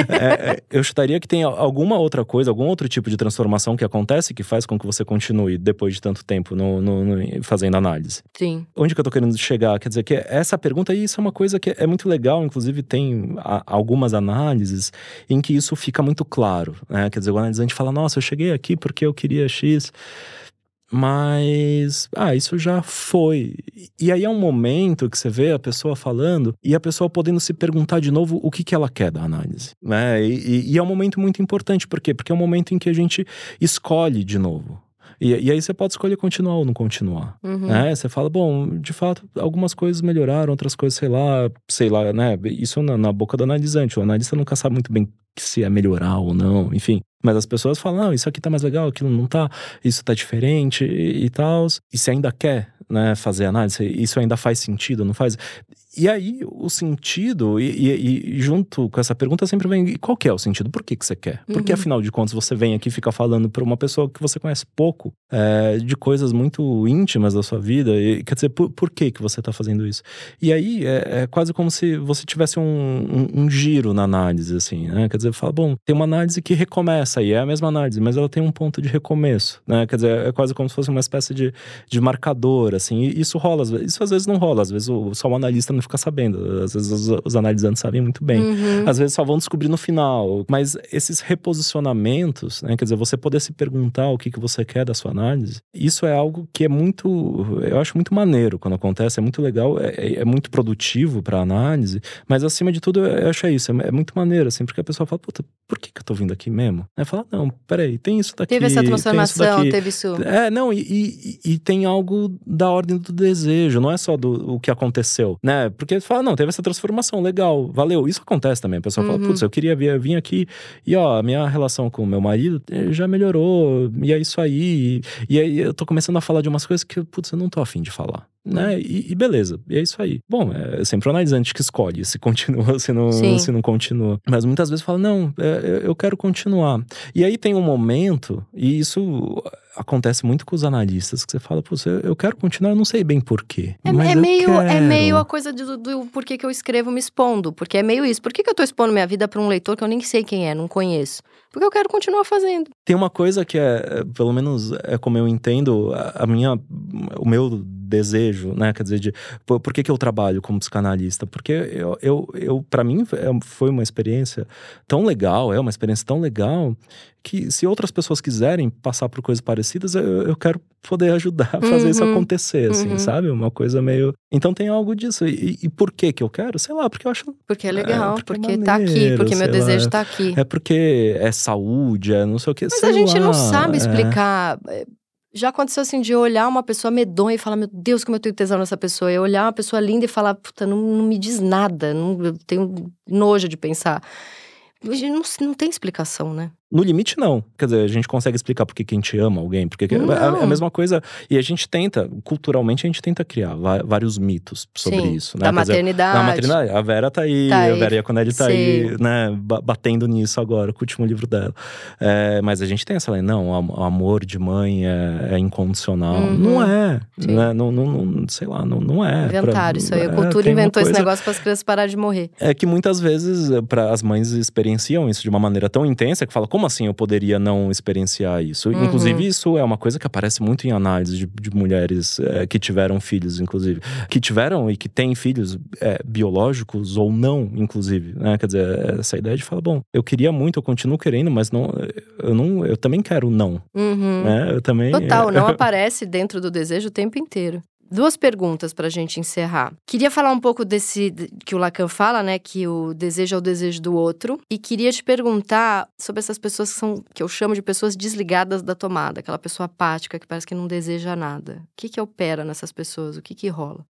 é, eu chutaria que tem alguma outra coisa, algum outro tipo de transformação que acontece que faz com que você continue depois de tanto tempo no, no, no, fazendo análise. Sim. Onde que eu tô querendo chegar? Quer dizer, que essa pergunta aí, isso é uma coisa que é muito legal, inclusive tem a, algumas análises em que isso fica muito claro, né? Quer dizer, o analisante fala, nossa, eu cheguei aqui porque eu queria X, mas, ah, isso já foi. E aí é um momento que você vê a pessoa falando e a pessoa podendo se perguntar de novo o que, que ela quer da análise, né? E, e é um momento muito importante, por quê? Porque é um momento em que a gente escolhe de novo. E, e aí você pode escolher continuar ou não continuar, uhum. né? Você fala, bom, de fato, algumas coisas melhoraram, outras coisas, sei lá, sei lá, né? Isso na, na boca do analisante. O analista nunca sabe muito bem se é melhorar ou não, enfim. Mas as pessoas falam, não, isso aqui tá mais legal, aquilo não tá, isso tá diferente e, e tal. E você ainda quer, né, fazer análise, isso ainda faz sentido, não faz… E aí, o sentido, e, e, e junto com essa pergunta sempre vem, e qual que é o sentido? Por que que você quer? Porque, uhum. afinal de contas, você vem aqui e fica falando para uma pessoa que você conhece pouco, é, de coisas muito íntimas da sua vida, e, quer dizer, por, por que que você está fazendo isso? E aí, é, é quase como se você tivesse um, um, um giro na análise, assim, né? Quer dizer, fala, bom, tem uma análise que recomeça, e é a mesma análise, mas ela tem um ponto de recomeço, né? Quer dizer, é quase como se fosse uma espécie de, de marcador, assim, e isso rola, isso às vezes não rola, às vezes o, só o analista não fica sabendo, às vezes os, os analisantes sabem muito bem, uhum. às vezes só vão descobrir no final, mas esses reposicionamentos, né, quer dizer, você poder se perguntar o que, que você quer da sua análise, isso é algo que é muito, eu acho muito maneiro quando acontece, é muito legal, é, é muito produtivo pra análise, mas acima de tudo eu acho isso, é, é muito maneiro, assim, porque a pessoa fala, puta, por que que eu tô vindo aqui mesmo? Aí fala, não, peraí, tem isso daqui, teve essa transformação, tem isso daqui. teve isso… É, não, e, e, e tem algo da ordem do desejo, não é só do o que aconteceu, né? Porque fala, não, teve essa transformação, legal, valeu. Isso acontece também, a pessoa uhum. fala, putz, eu queria vir, vir aqui e ó, a minha relação com o meu marido já melhorou, e é isso aí. E, e aí eu tô começando a falar de umas coisas que, putz, eu não tô afim de falar. Né? E, e beleza, e é isso aí. Bom, é sempre o analisante que escolhe se continua ou se não, se não continua. Mas muitas vezes fala, não, é, eu quero continuar. E aí tem um momento, e isso acontece muito com os analistas, que você fala, pô, eu quero continuar, eu não sei bem porquê. É, mas é, eu meio, quero. é meio a coisa do, do porquê que eu escrevo me expondo. Porque é meio isso. Por que, que eu tô expondo minha vida pra um leitor que eu nem sei quem é, não conheço? Porque eu quero continuar fazendo. Tem uma coisa que é, pelo menos é como eu entendo, a, a minha, o meu desejo, né? Quer dizer, de, por, por que, que eu trabalho como psicanalista? Porque eu, eu, eu para mim foi uma experiência tão legal, é uma experiência tão legal, que se outras pessoas quiserem passar por coisas parecidas, eu, eu quero poder ajudar a fazer Uhum, isso acontecer, assim, uhum. sabe? Uma coisa meio... Então tem algo disso. E, e por que que eu quero? Sei lá, porque eu acho... Porque é legal, é, porque, porque é tá aqui, maneiro, porque meu sei desejo lá, tá aqui. É porque é saúde, é não sei o que, Mas sei a gente lá, não sabe é. explicar. Já aconteceu assim de eu olhar uma pessoa medonha e falar, meu Deus, como eu tenho tesão nessa pessoa. E eu olhar uma pessoa linda e falar, puta, não, não me diz nada, não, eu tenho nojo de pensar. Não, não tem explicação, né? No limite, não. Quer dizer, a gente consegue explicar por que a gente ama alguém. Porque é a mesma coisa. E a gente tenta, culturalmente, a gente tenta criar vários mitos sobre Sim, isso, né? da Quer maternidade. Dizer, na maternidade. A Vera tá aí, tá aí. a Vera Iaconelli tá Sim. aí, né? Batendo nisso agora, com o último livro dela. É, mas a gente tem essa lei, não, o amor de mãe é, é incondicional. Uhum. Não é. Né? Não, não, não, sei lá, não, não é. Inventaram isso aí. A é, cultura inventou coisa, esse negócio para as crianças pararem de morrer. É que muitas vezes pra, as mães experienciam isso de uma maneira tão intensa que fala, como assim eu poderia não experienciar isso? Uhum. Inclusive, isso é uma coisa que aparece muito em análise de, de mulheres é, que tiveram filhos, inclusive. Que tiveram e que têm filhos é, biológicos ou não, inclusive. Né? Quer dizer, essa ideia de falar, bom, eu queria muito, eu continuo querendo, mas não, eu, não, eu também quero não. Uhum. Né? Eu também... Total, não aparece dentro do desejo o tempo inteiro. Duas perguntas pra gente encerrar. Queria falar um pouco desse que o Lacan fala, né? Que o desejo é o desejo do outro. E queria te perguntar sobre essas pessoas que são, que eu chamo de pessoas desligadas da tomada. Aquela pessoa apática que parece que não deseja nada. O que que opera nessas pessoas? O que que rola?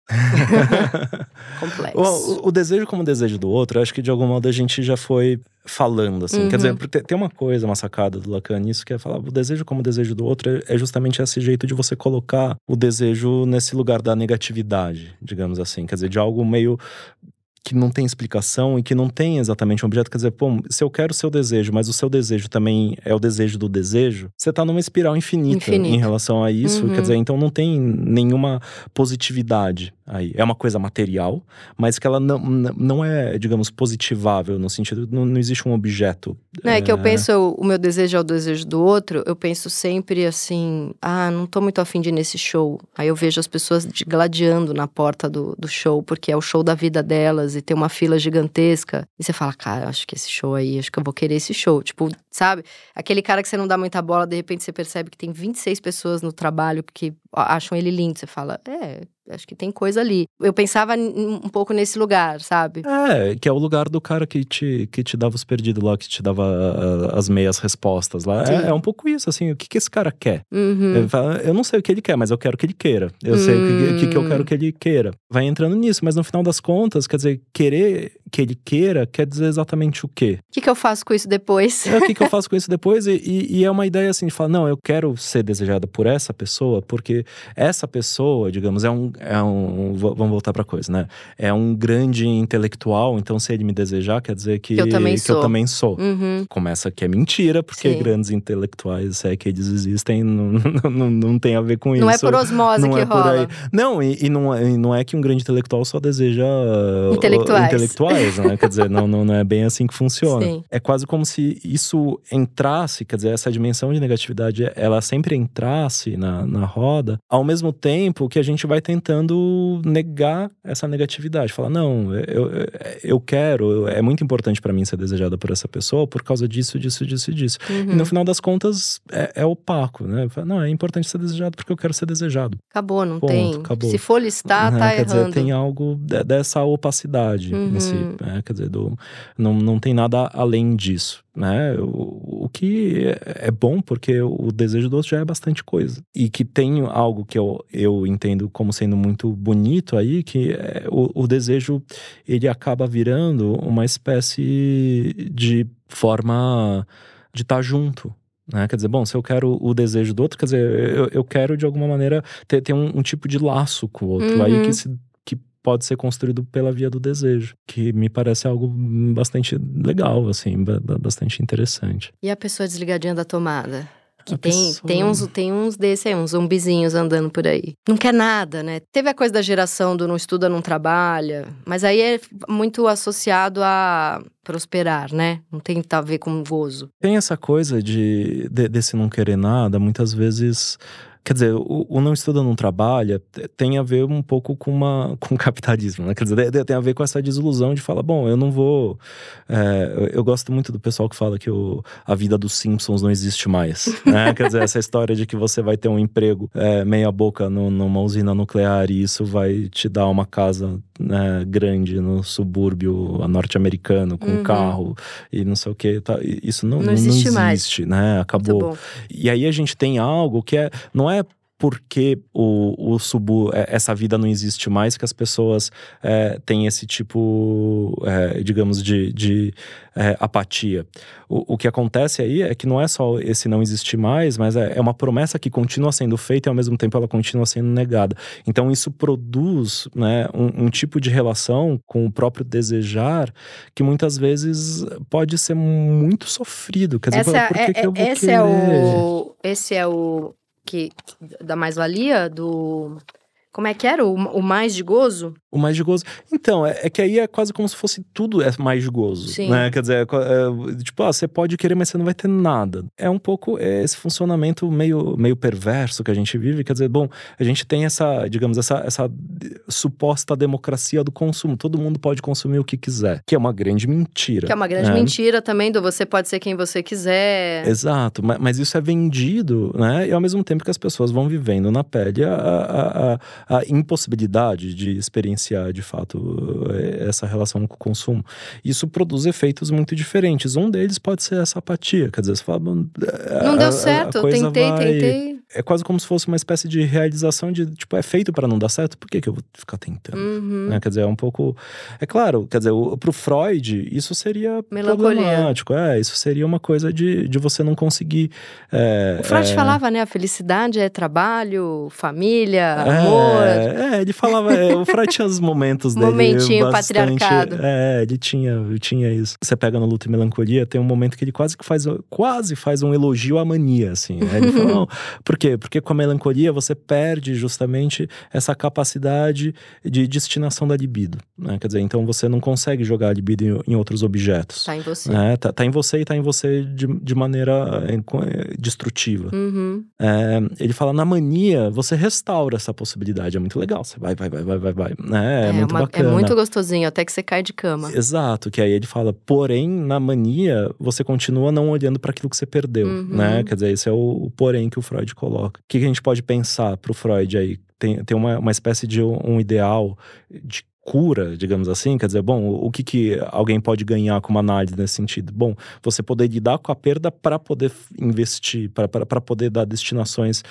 Complexo. O, o desejo como desejo do outro, acho que de algum modo a gente já foi falando, assim. Uhum. Quer dizer, tem uma coisa, uma sacada do Lacan nisso, que é falar, o desejo como desejo do outro é justamente esse jeito de você colocar o desejo nesse lugar da negatividade, digamos assim. Quer dizer, de algo meio... que não tem explicação e que não tem exatamente um objeto. Quer dizer, pô, se eu quero o seu desejo, mas o seu desejo também é o desejo do desejo, você tá numa espiral infinita, Infinita. em relação a isso. Uhum. Quer dizer, então não tem nenhuma positividade aí. É uma coisa material, mas que ela não, não é, digamos, positivável, no sentido, não, não existe um objeto. Não, é, é... que eu penso, o meu desejo é o desejo do outro, eu penso sempre assim, ah, não tô muito afim de ir nesse show. Aí eu vejo as pessoas gladiando na porta do, do show, porque é o show da vida delas, e tem uma fila gigantesca. E você fala, cara, acho que esse show aí, acho que eu vou querer esse show. Tipo, sabe? Aquele cara que você não dá muita bola, de repente você percebe que tem vinte e seis pessoas no trabalho que acham ele lindo. Você fala, é... acho que tem coisa ali. Eu pensava um pouco nesse lugar, sabe? É, que é o lugar do cara que te, que te dava os perdidos lá, que te dava uh, as meias respostas lá. É, é um pouco isso, assim, o que, que esse cara quer? Uhum. Eu, falo, eu não sei o que ele quer, mas eu quero que ele queira. Eu uhum. sei o que, que, que eu quero que ele queira. Vai entrando nisso, mas no final das contas, quer dizer, querer que ele queira quer dizer exatamente o quê? O que, que eu faço com isso depois? É, o que, que eu faço com isso depois? E, e, e é uma ideia assim, de falar, não, eu quero ser desejada por essa pessoa, porque essa pessoa, digamos, é um... É um vamos voltar pra coisa, né? É um grande intelectual, então se ele me desejar, quer dizer que, que eu também que sou. Eu também sou. Uhum. Começa que é mentira, porque Sim. grandes intelectuais, se é que eles existem, não, não, não, não tem a ver com não isso. Não é por osmose não que é rola. Por aí. Não, e, e não, e não é que um grande intelectual só deseja intelectuais, uh, intelectuais né? Quer dizer, não, não, não é bem assim que funciona. Sim. É quase como se isso entrasse, quer dizer, essa dimensão de negatividade, ela sempre entrasse na, na roda, ao mesmo tempo que a gente vai tentando negar essa negatividade. Falar, não, eu, eu quero, é muito importante pra mim ser desejada por essa pessoa por causa disso, disso, disso e disso. Uhum. E no final das contas, é, é opaco, né? Fala, não, é importante ser desejado porque eu quero ser desejado. Acabou, não Ponto, tem. acabou. Se for listar, né? tá Quer errando. dizer, tem algo de, dessa opacidade uhum. em si. Né? Quer dizer, do, não, não tem nada além disso. Né? O, o que é bom porque o desejo do outro já é bastante coisa. E que tem algo que eu, eu entendo como sendo muito bonito aí, que é, o, o desejo, ele acaba virando uma espécie de forma de estar junto. Né? Quer dizer, bom, se eu quero o desejo do outro, quer dizer, eu, eu quero de alguma maneira ter, ter um, um tipo de laço com o outro. Uhum. Aí que se pode ser construído pela via do desejo, que me parece algo bastante legal, assim, bastante interessante. E a pessoa desligadinha da tomada? O Que tem, pessoa... tem, uns, tem uns desses aí, uns zumbizinhos andando por aí. Não quer nada, né? Teve a coisa da geração do não estuda, não trabalha. Mas aí é muito associado a prosperar, né? Não tem a ver com gozo. Tem essa coisa de, de desse não querer nada, muitas vezes... Quer dizer, o, o não estuda, não trabalha tem a ver um pouco com, uma, com o capitalismo, né? Quer dizer, tem a ver com essa desilusão de falar, bom, eu não vou... É, eu, eu gosto muito do pessoal que fala que o, a vida dos Simpsons não existe mais, né? Quer dizer, essa história de que você vai ter um emprego é, meia boca no, numa usina nuclear e isso vai te dar uma casa, né, grande no subúrbio norte-americano, com uhum. um carro e não sei o que. Tá, isso não, não existe, não existe mais. Né? Acabou. E aí a gente tem algo que é... Não é porque o, o subu, essa vida não existe mais que as pessoas é, têm esse tipo, é, digamos, de, de é, apatia. O, o que acontece aí é que não é só esse não existir mais, mas é, é uma promessa que continua sendo feita e ao mesmo tempo ela continua sendo negada. Então isso produz, né, um, um tipo de relação com o próprio desejar que muitas vezes pode ser muito sofrido. Quer dizer, essa, por que, é, que eu vou esse querer? É o, esse é o... Que, da mais-valia, do... Como é que era? O, o mais de gozo? O mais de gozo. Então, é, é que aí é quase como se fosse tudo é mais de gozo. Sim. Né? Quer dizer, é, é, tipo, ah, você pode querer, mas você não vai ter nada. É um pouco é, esse funcionamento meio, meio perverso que a gente vive. Quer dizer, bom, a gente tem essa, digamos, essa, essa suposta democracia do consumo. Todo mundo pode consumir o que quiser. Que é uma grande mentira. Que é uma grande né? mentira também, do você pode ser quem você quiser. Exato, mas, mas isso é vendido, né? E ao mesmo tempo que as pessoas vão vivendo na pele a, a, a, a impossibilidade de experienciar de fato essa relação com o consumo. Isso produz efeitos muito diferentes. Um deles pode ser essa apatia, quer dizer, você fala... Não a, deu certo, eu tentei, vai... tentei. É quase como se fosse uma espécie de realização de, tipo, é feito para não dar certo, por que que eu vou ficar tentando? Uhum. Né? Quer dizer, é um pouco... É claro, quer dizer, o, pro Freud, isso seria melancolia. Problemático. É, isso seria uma coisa de, de você não conseguir... É, o Freud é... falava, né, a felicidade é trabalho, família, amor... É, é ele falava... É, o Freud tinha os momentos dele Momentinho bastante, patriarcado. É, ele tinha, tinha isso. Você pega no Luto e Melancolia, tem um momento que ele quase que faz, quase faz um elogio à mania, assim. Né? Ele fala, não, por quê? Porque com a melancolia você perde justamente essa capacidade de destinação da libido, né? Quer dizer, então você não consegue jogar a libido em, em outros objetos. Tá em você. Né? Tá, tá em você e tá em você de, de maneira é, destrutiva. Uhum. É, ele fala, na mania, você restaura essa possibilidade. É muito legal. Você vai, vai, vai, vai, vai, vai. É, é, é muito uma, bacana. É muito gostosinho, até que você cai de cama. Exato, que aí ele fala, porém, na mania, você continua não olhando para aquilo que você perdeu, uhum. né? Quer dizer, esse é o, o porém que o Freud coloca. O que, que a gente pode pensar pro Freud aí? Tem, tem uma, uma espécie de um ideal de cura, digamos assim, quer dizer, bom, o, o que, que alguém pode ganhar com uma análise nesse sentido? Bom, você poder lidar com a perda para poder investir, para poder dar destinações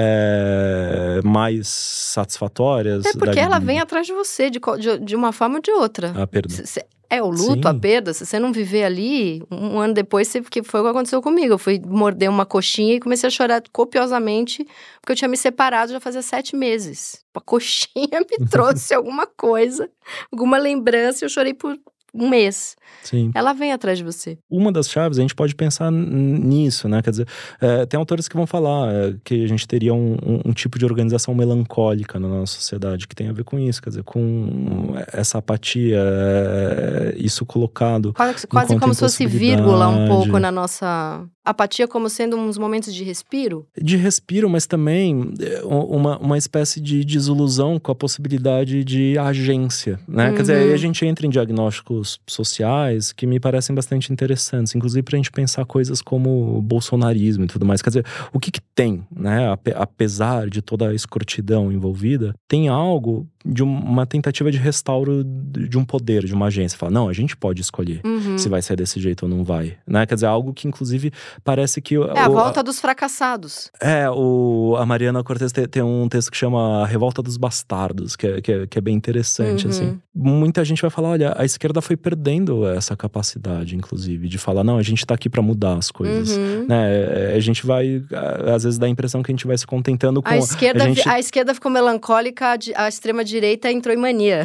é, mais satisfatórias. É porque ela vem atrás de você, de, de, de uma forma ou de outra. A perda. C- c- É, o luto, Sim. a perda, se você não viver ali, um ano depois, você, que foi o que aconteceu comigo. Eu fui morder uma coxinha e comecei a chorar copiosamente, porque eu tinha me separado já fazia sete meses. A coxinha me trouxe alguma coisa, alguma lembrança, e eu chorei por um mês. Sim. Ela vem atrás de você. Uma das chaves, a gente pode pensar nisso, né? Quer dizer, é, tem autores que vão falar é, que a gente teria um, um, um tipo de organização melancólica na nossa sociedade, que tem a ver com isso, quer dizer, com essa apatia, é, isso colocado... Quase, quase como se fosse vírgula um pouco na nossa... Apatia como sendo uns momentos de respiro? De respiro, mas também uma, uma espécie de desilusão com a possibilidade de agência, né? Uhum. Quer dizer, aí a gente entra em diagnósticos sociais que me parecem bastante interessantes, inclusive pra gente pensar coisas como bolsonarismo e tudo mais. Quer dizer, o que que tem, né? Apesar de toda a escrotidão envolvida, tem algo de uma tentativa de restauro de um poder, de uma agência. Fala, não, a gente pode escolher uhum. se vai ser desse jeito ou não vai, né? Quer dizer, algo que inclusive parece que... É o, a volta a, dos fracassados. É, o, a Mariana Cortez tem, tem um texto que chama A Revolta dos Bastardos, que é, que é, que é bem interessante, uhum. assim. Muita gente vai falar, olha, a esquerda foi perdendo essa capacidade, inclusive, de falar, não, a gente tá aqui pra mudar as coisas, uhum. né? A gente vai, às vezes dá a impressão que a gente vai se contentando com... A esquerda, a, gente... a esquerda ficou melancólica, a extrema direita entrou em mania.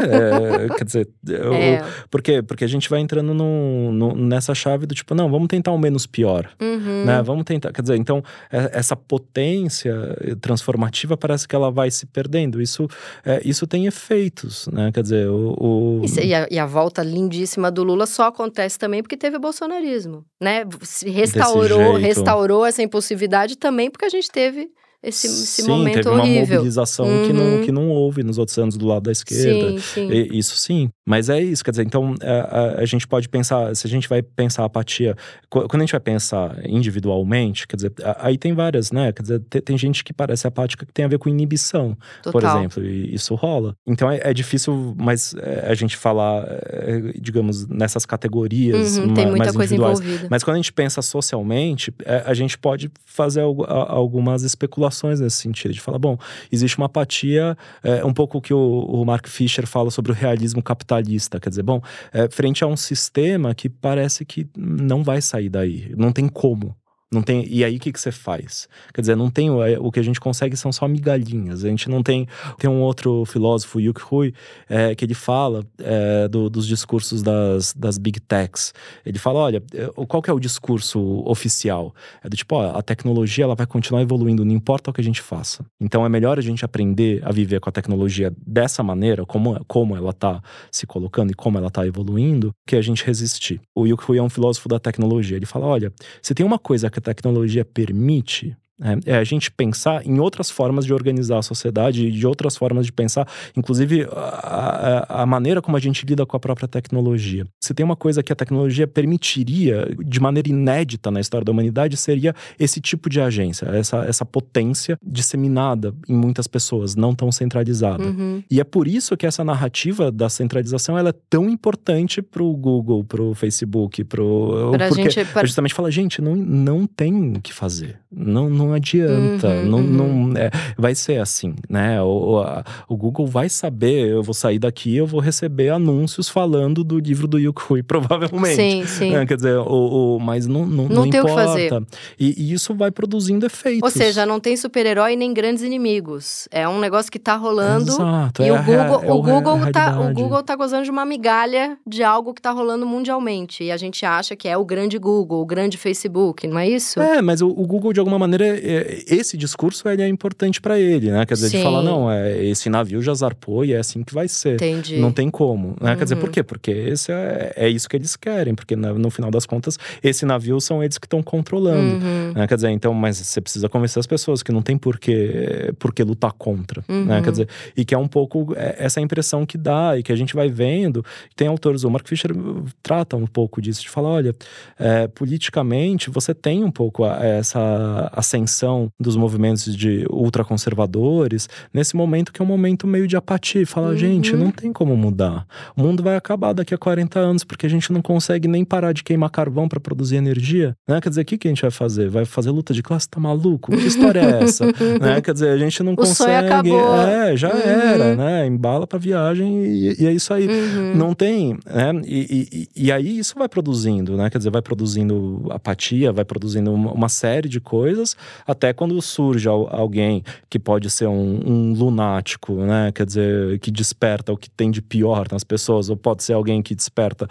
É, é quer dizer, eu, é. por quê? Porque a gente vai entrando no, no, nessa chave do tipo, não, vamos tentar o menos pior, uhum. né? Vamos tentar, quer dizer, então, essa potência transformativa parece que ela vai se perdendo. Isso, é, isso tem efeitos, né? Quer dizer, o... o... Isso, e, a, e a volta lindíssima do Lula só acontece também porque teve o bolsonarismo, né? Se restaurou, restaurou essa impulsividade também porque a gente teve esse, esse sim, momento teve uma horrível. mobilização uhum. que, não, que não houve nos outros anos do lado da esquerda. Sim, sim. E, isso sim. Mas é isso, quer dizer, então a, a, a gente pode pensar, se a gente vai pensar a apatia, quando a gente vai pensar individualmente, quer dizer, aí tem várias, né? Quer dizer, tem, tem gente que parece apática que tem a ver com inibição, Total. Por exemplo, e isso rola. Então é, é difícil, mas é, a gente falar, é, digamos, nessas categorias uhum, ma, tem muita mais coisa individuais. Envolvida. Mas quando a gente pensa socialmente, é, a gente pode fazer al, a, algumas especulações nesse sentido, de falar, bom, existe uma apatia, é, um pouco o que o, o Mark Fisher fala sobre o realismo capitalista, quer dizer, bom, é, frente a um sistema que parece que não vai sair daí, não tem como. Não tem, e aí o que, que você faz? Quer dizer, não tem, o que a gente consegue são só migalhinhas. A gente não tem. Tem um outro filósofo, Yuki Hui, é, que ele fala é, do, dos discursos das, das big techs. Ele fala: olha, qual que é o discurso oficial? É do tipo, ó, a tecnologia ela vai continuar evoluindo, não importa o que a gente faça. Então é melhor a gente aprender a viver com a tecnologia dessa maneira, como, como ela está se colocando e como ela está evoluindo, que a gente resistir. O Yuki Hui é um filósofo da tecnologia. Ele fala: olha, se tem uma coisa que a tecnologia permite, é, é a gente pensar em outras formas de organizar a sociedade e de outras formas de pensar, inclusive a, a, a maneira como a gente lida com a própria tecnologia. Se tem uma coisa que a tecnologia permitiria de maneira inédita na história da humanidade, seria esse tipo de agência, essa, essa potência disseminada em muitas pessoas, não tão centralizada. Uhum. E é por isso que essa narrativa da centralização ela é tão importante pro Google, pro Facebook, pro... Pra porque gente, pra... justamente fala, gente, não, não tem o que fazer. Não, não adianta, uhum, não, uhum. não, é, vai ser assim, né? O, a, o Google vai saber, eu vou sair daqui, eu vou receber anúncios falando do livro do Yuki Hui, provavelmente. Sim, sim. É, quer dizer, o, o, mas não, não, não, não tem importa. O que fazer. E, e isso vai produzindo efeitos. Ou seja, não tem super-herói nem grandes inimigos. É um negócio que tá rolando. Exato. E é o Google, a, é o, Google tá, o realidade. Google tá gozando de uma migalha de algo que tá rolando mundialmente. E a gente acha que é o grande Google, o grande Facebook, não é isso? É, mas o, o Google, de alguma maneira, é, esse discurso ele é importante para ele, né? Quer dizer, Sim. de falar, não, é, esse navio já zarpou e é assim que vai ser. Entendi. Não tem como, né? Uhum. Quer dizer, por quê? Porque esse é, é isso que eles querem, porque no, no final das contas, esse navio são eles que estão controlando. Uhum. Né? Quer dizer, então, mas você precisa convencer as pessoas que não tem por que, por que lutar contra, uhum. né? Quer dizer, e que é um pouco essa impressão que dá e que a gente vai vendo. Tem autores, o Mark Fisher trata um pouco disso, de falar, olha, é, politicamente você tem um pouco a, essa ascensão dos movimentos de ultraconservadores nesse momento que é um momento meio de apatia. Falar, uhum. gente, não tem como mudar. O mundo vai acabar daqui a quarenta anos porque a gente não consegue nem parar de queimar carvão para produzir energia, né? Quer dizer, o que, que a gente vai fazer? Vai fazer luta de classe? Tá maluco? Que história é essa? Né? Quer dizer, a gente não o consegue... sonho acabou. É, já uhum. era, né? Embala pra viagem e, e é isso aí. Uhum. Não tem, né? E, e, e aí isso vai produzindo, né? Quer dizer, vai produzindo apatia, vai produzindo uma, uma série de coisas, até quando surge alguém que pode ser um, um lunático, né? Quer dizer, que desperta o que tem de pior nas pessoas, ou pode ser alguém que desperta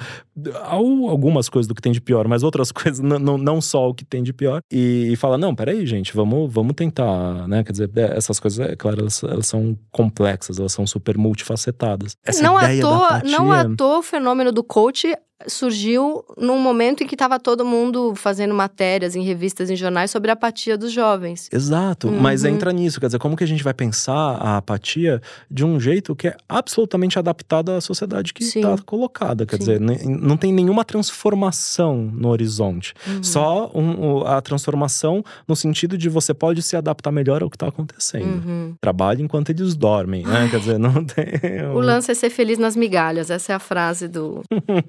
algumas coisas do que tem de pior, mas outras coisas, não, não só o que tem de pior, e, e fala, não, peraí, gente, vamos, vamos tentar, né? Quer dizer, essas coisas, é claro, elas, elas são complexas, elas são super multifacetadas. Essa não ideia à toa, da apatia... Não à toa o fenômeno do coach surgiu num momento em que estava todo mundo fazendo matérias em revistas, em jornais sobre a apatia dos jovens. Exato, uhum. Mas entra nisso, quer dizer, como que a gente vai pensar a apatia de um jeito que é absolutamente adaptado à sociedade que está colocada, quer Sim. dizer, não tem nenhuma transformação no horizonte, uhum. só um, a transformação no sentido de você pode se adaptar melhor ao que está acontecendo. Uhum. Trabalhe enquanto eles dormem, né, quer dizer, não tem... O lance é ser feliz nas migalhas, essa é a frase do...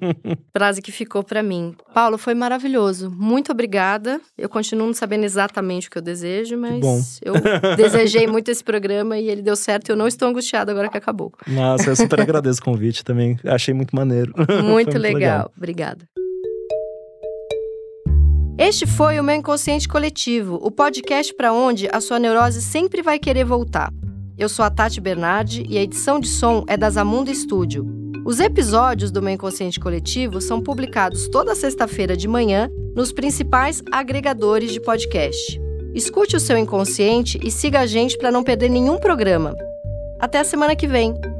frase que ficou pra mim. Paulo, foi maravilhoso. Muito obrigada. Eu continuo não sabendo exatamente o que eu desejo, mas eu desejei muito esse programa e ele deu certo e eu não estou angustiada agora que acabou. Nossa, eu super agradeço o convite também. Achei muito maneiro. Muito, muito legal. legal. Obrigada. Este foi o Meu Inconsciente Coletivo, o podcast para onde a sua neurose sempre vai querer voltar. Eu sou a Tati Bernardi e a edição de som é da Zamunda Studio. Os episódios do Meu Inconsciente Coletivo são publicados toda sexta-feira de manhã nos principais agregadores de podcast. Escute o seu inconsciente e siga a gente para não perder nenhum programa. Até a semana que vem!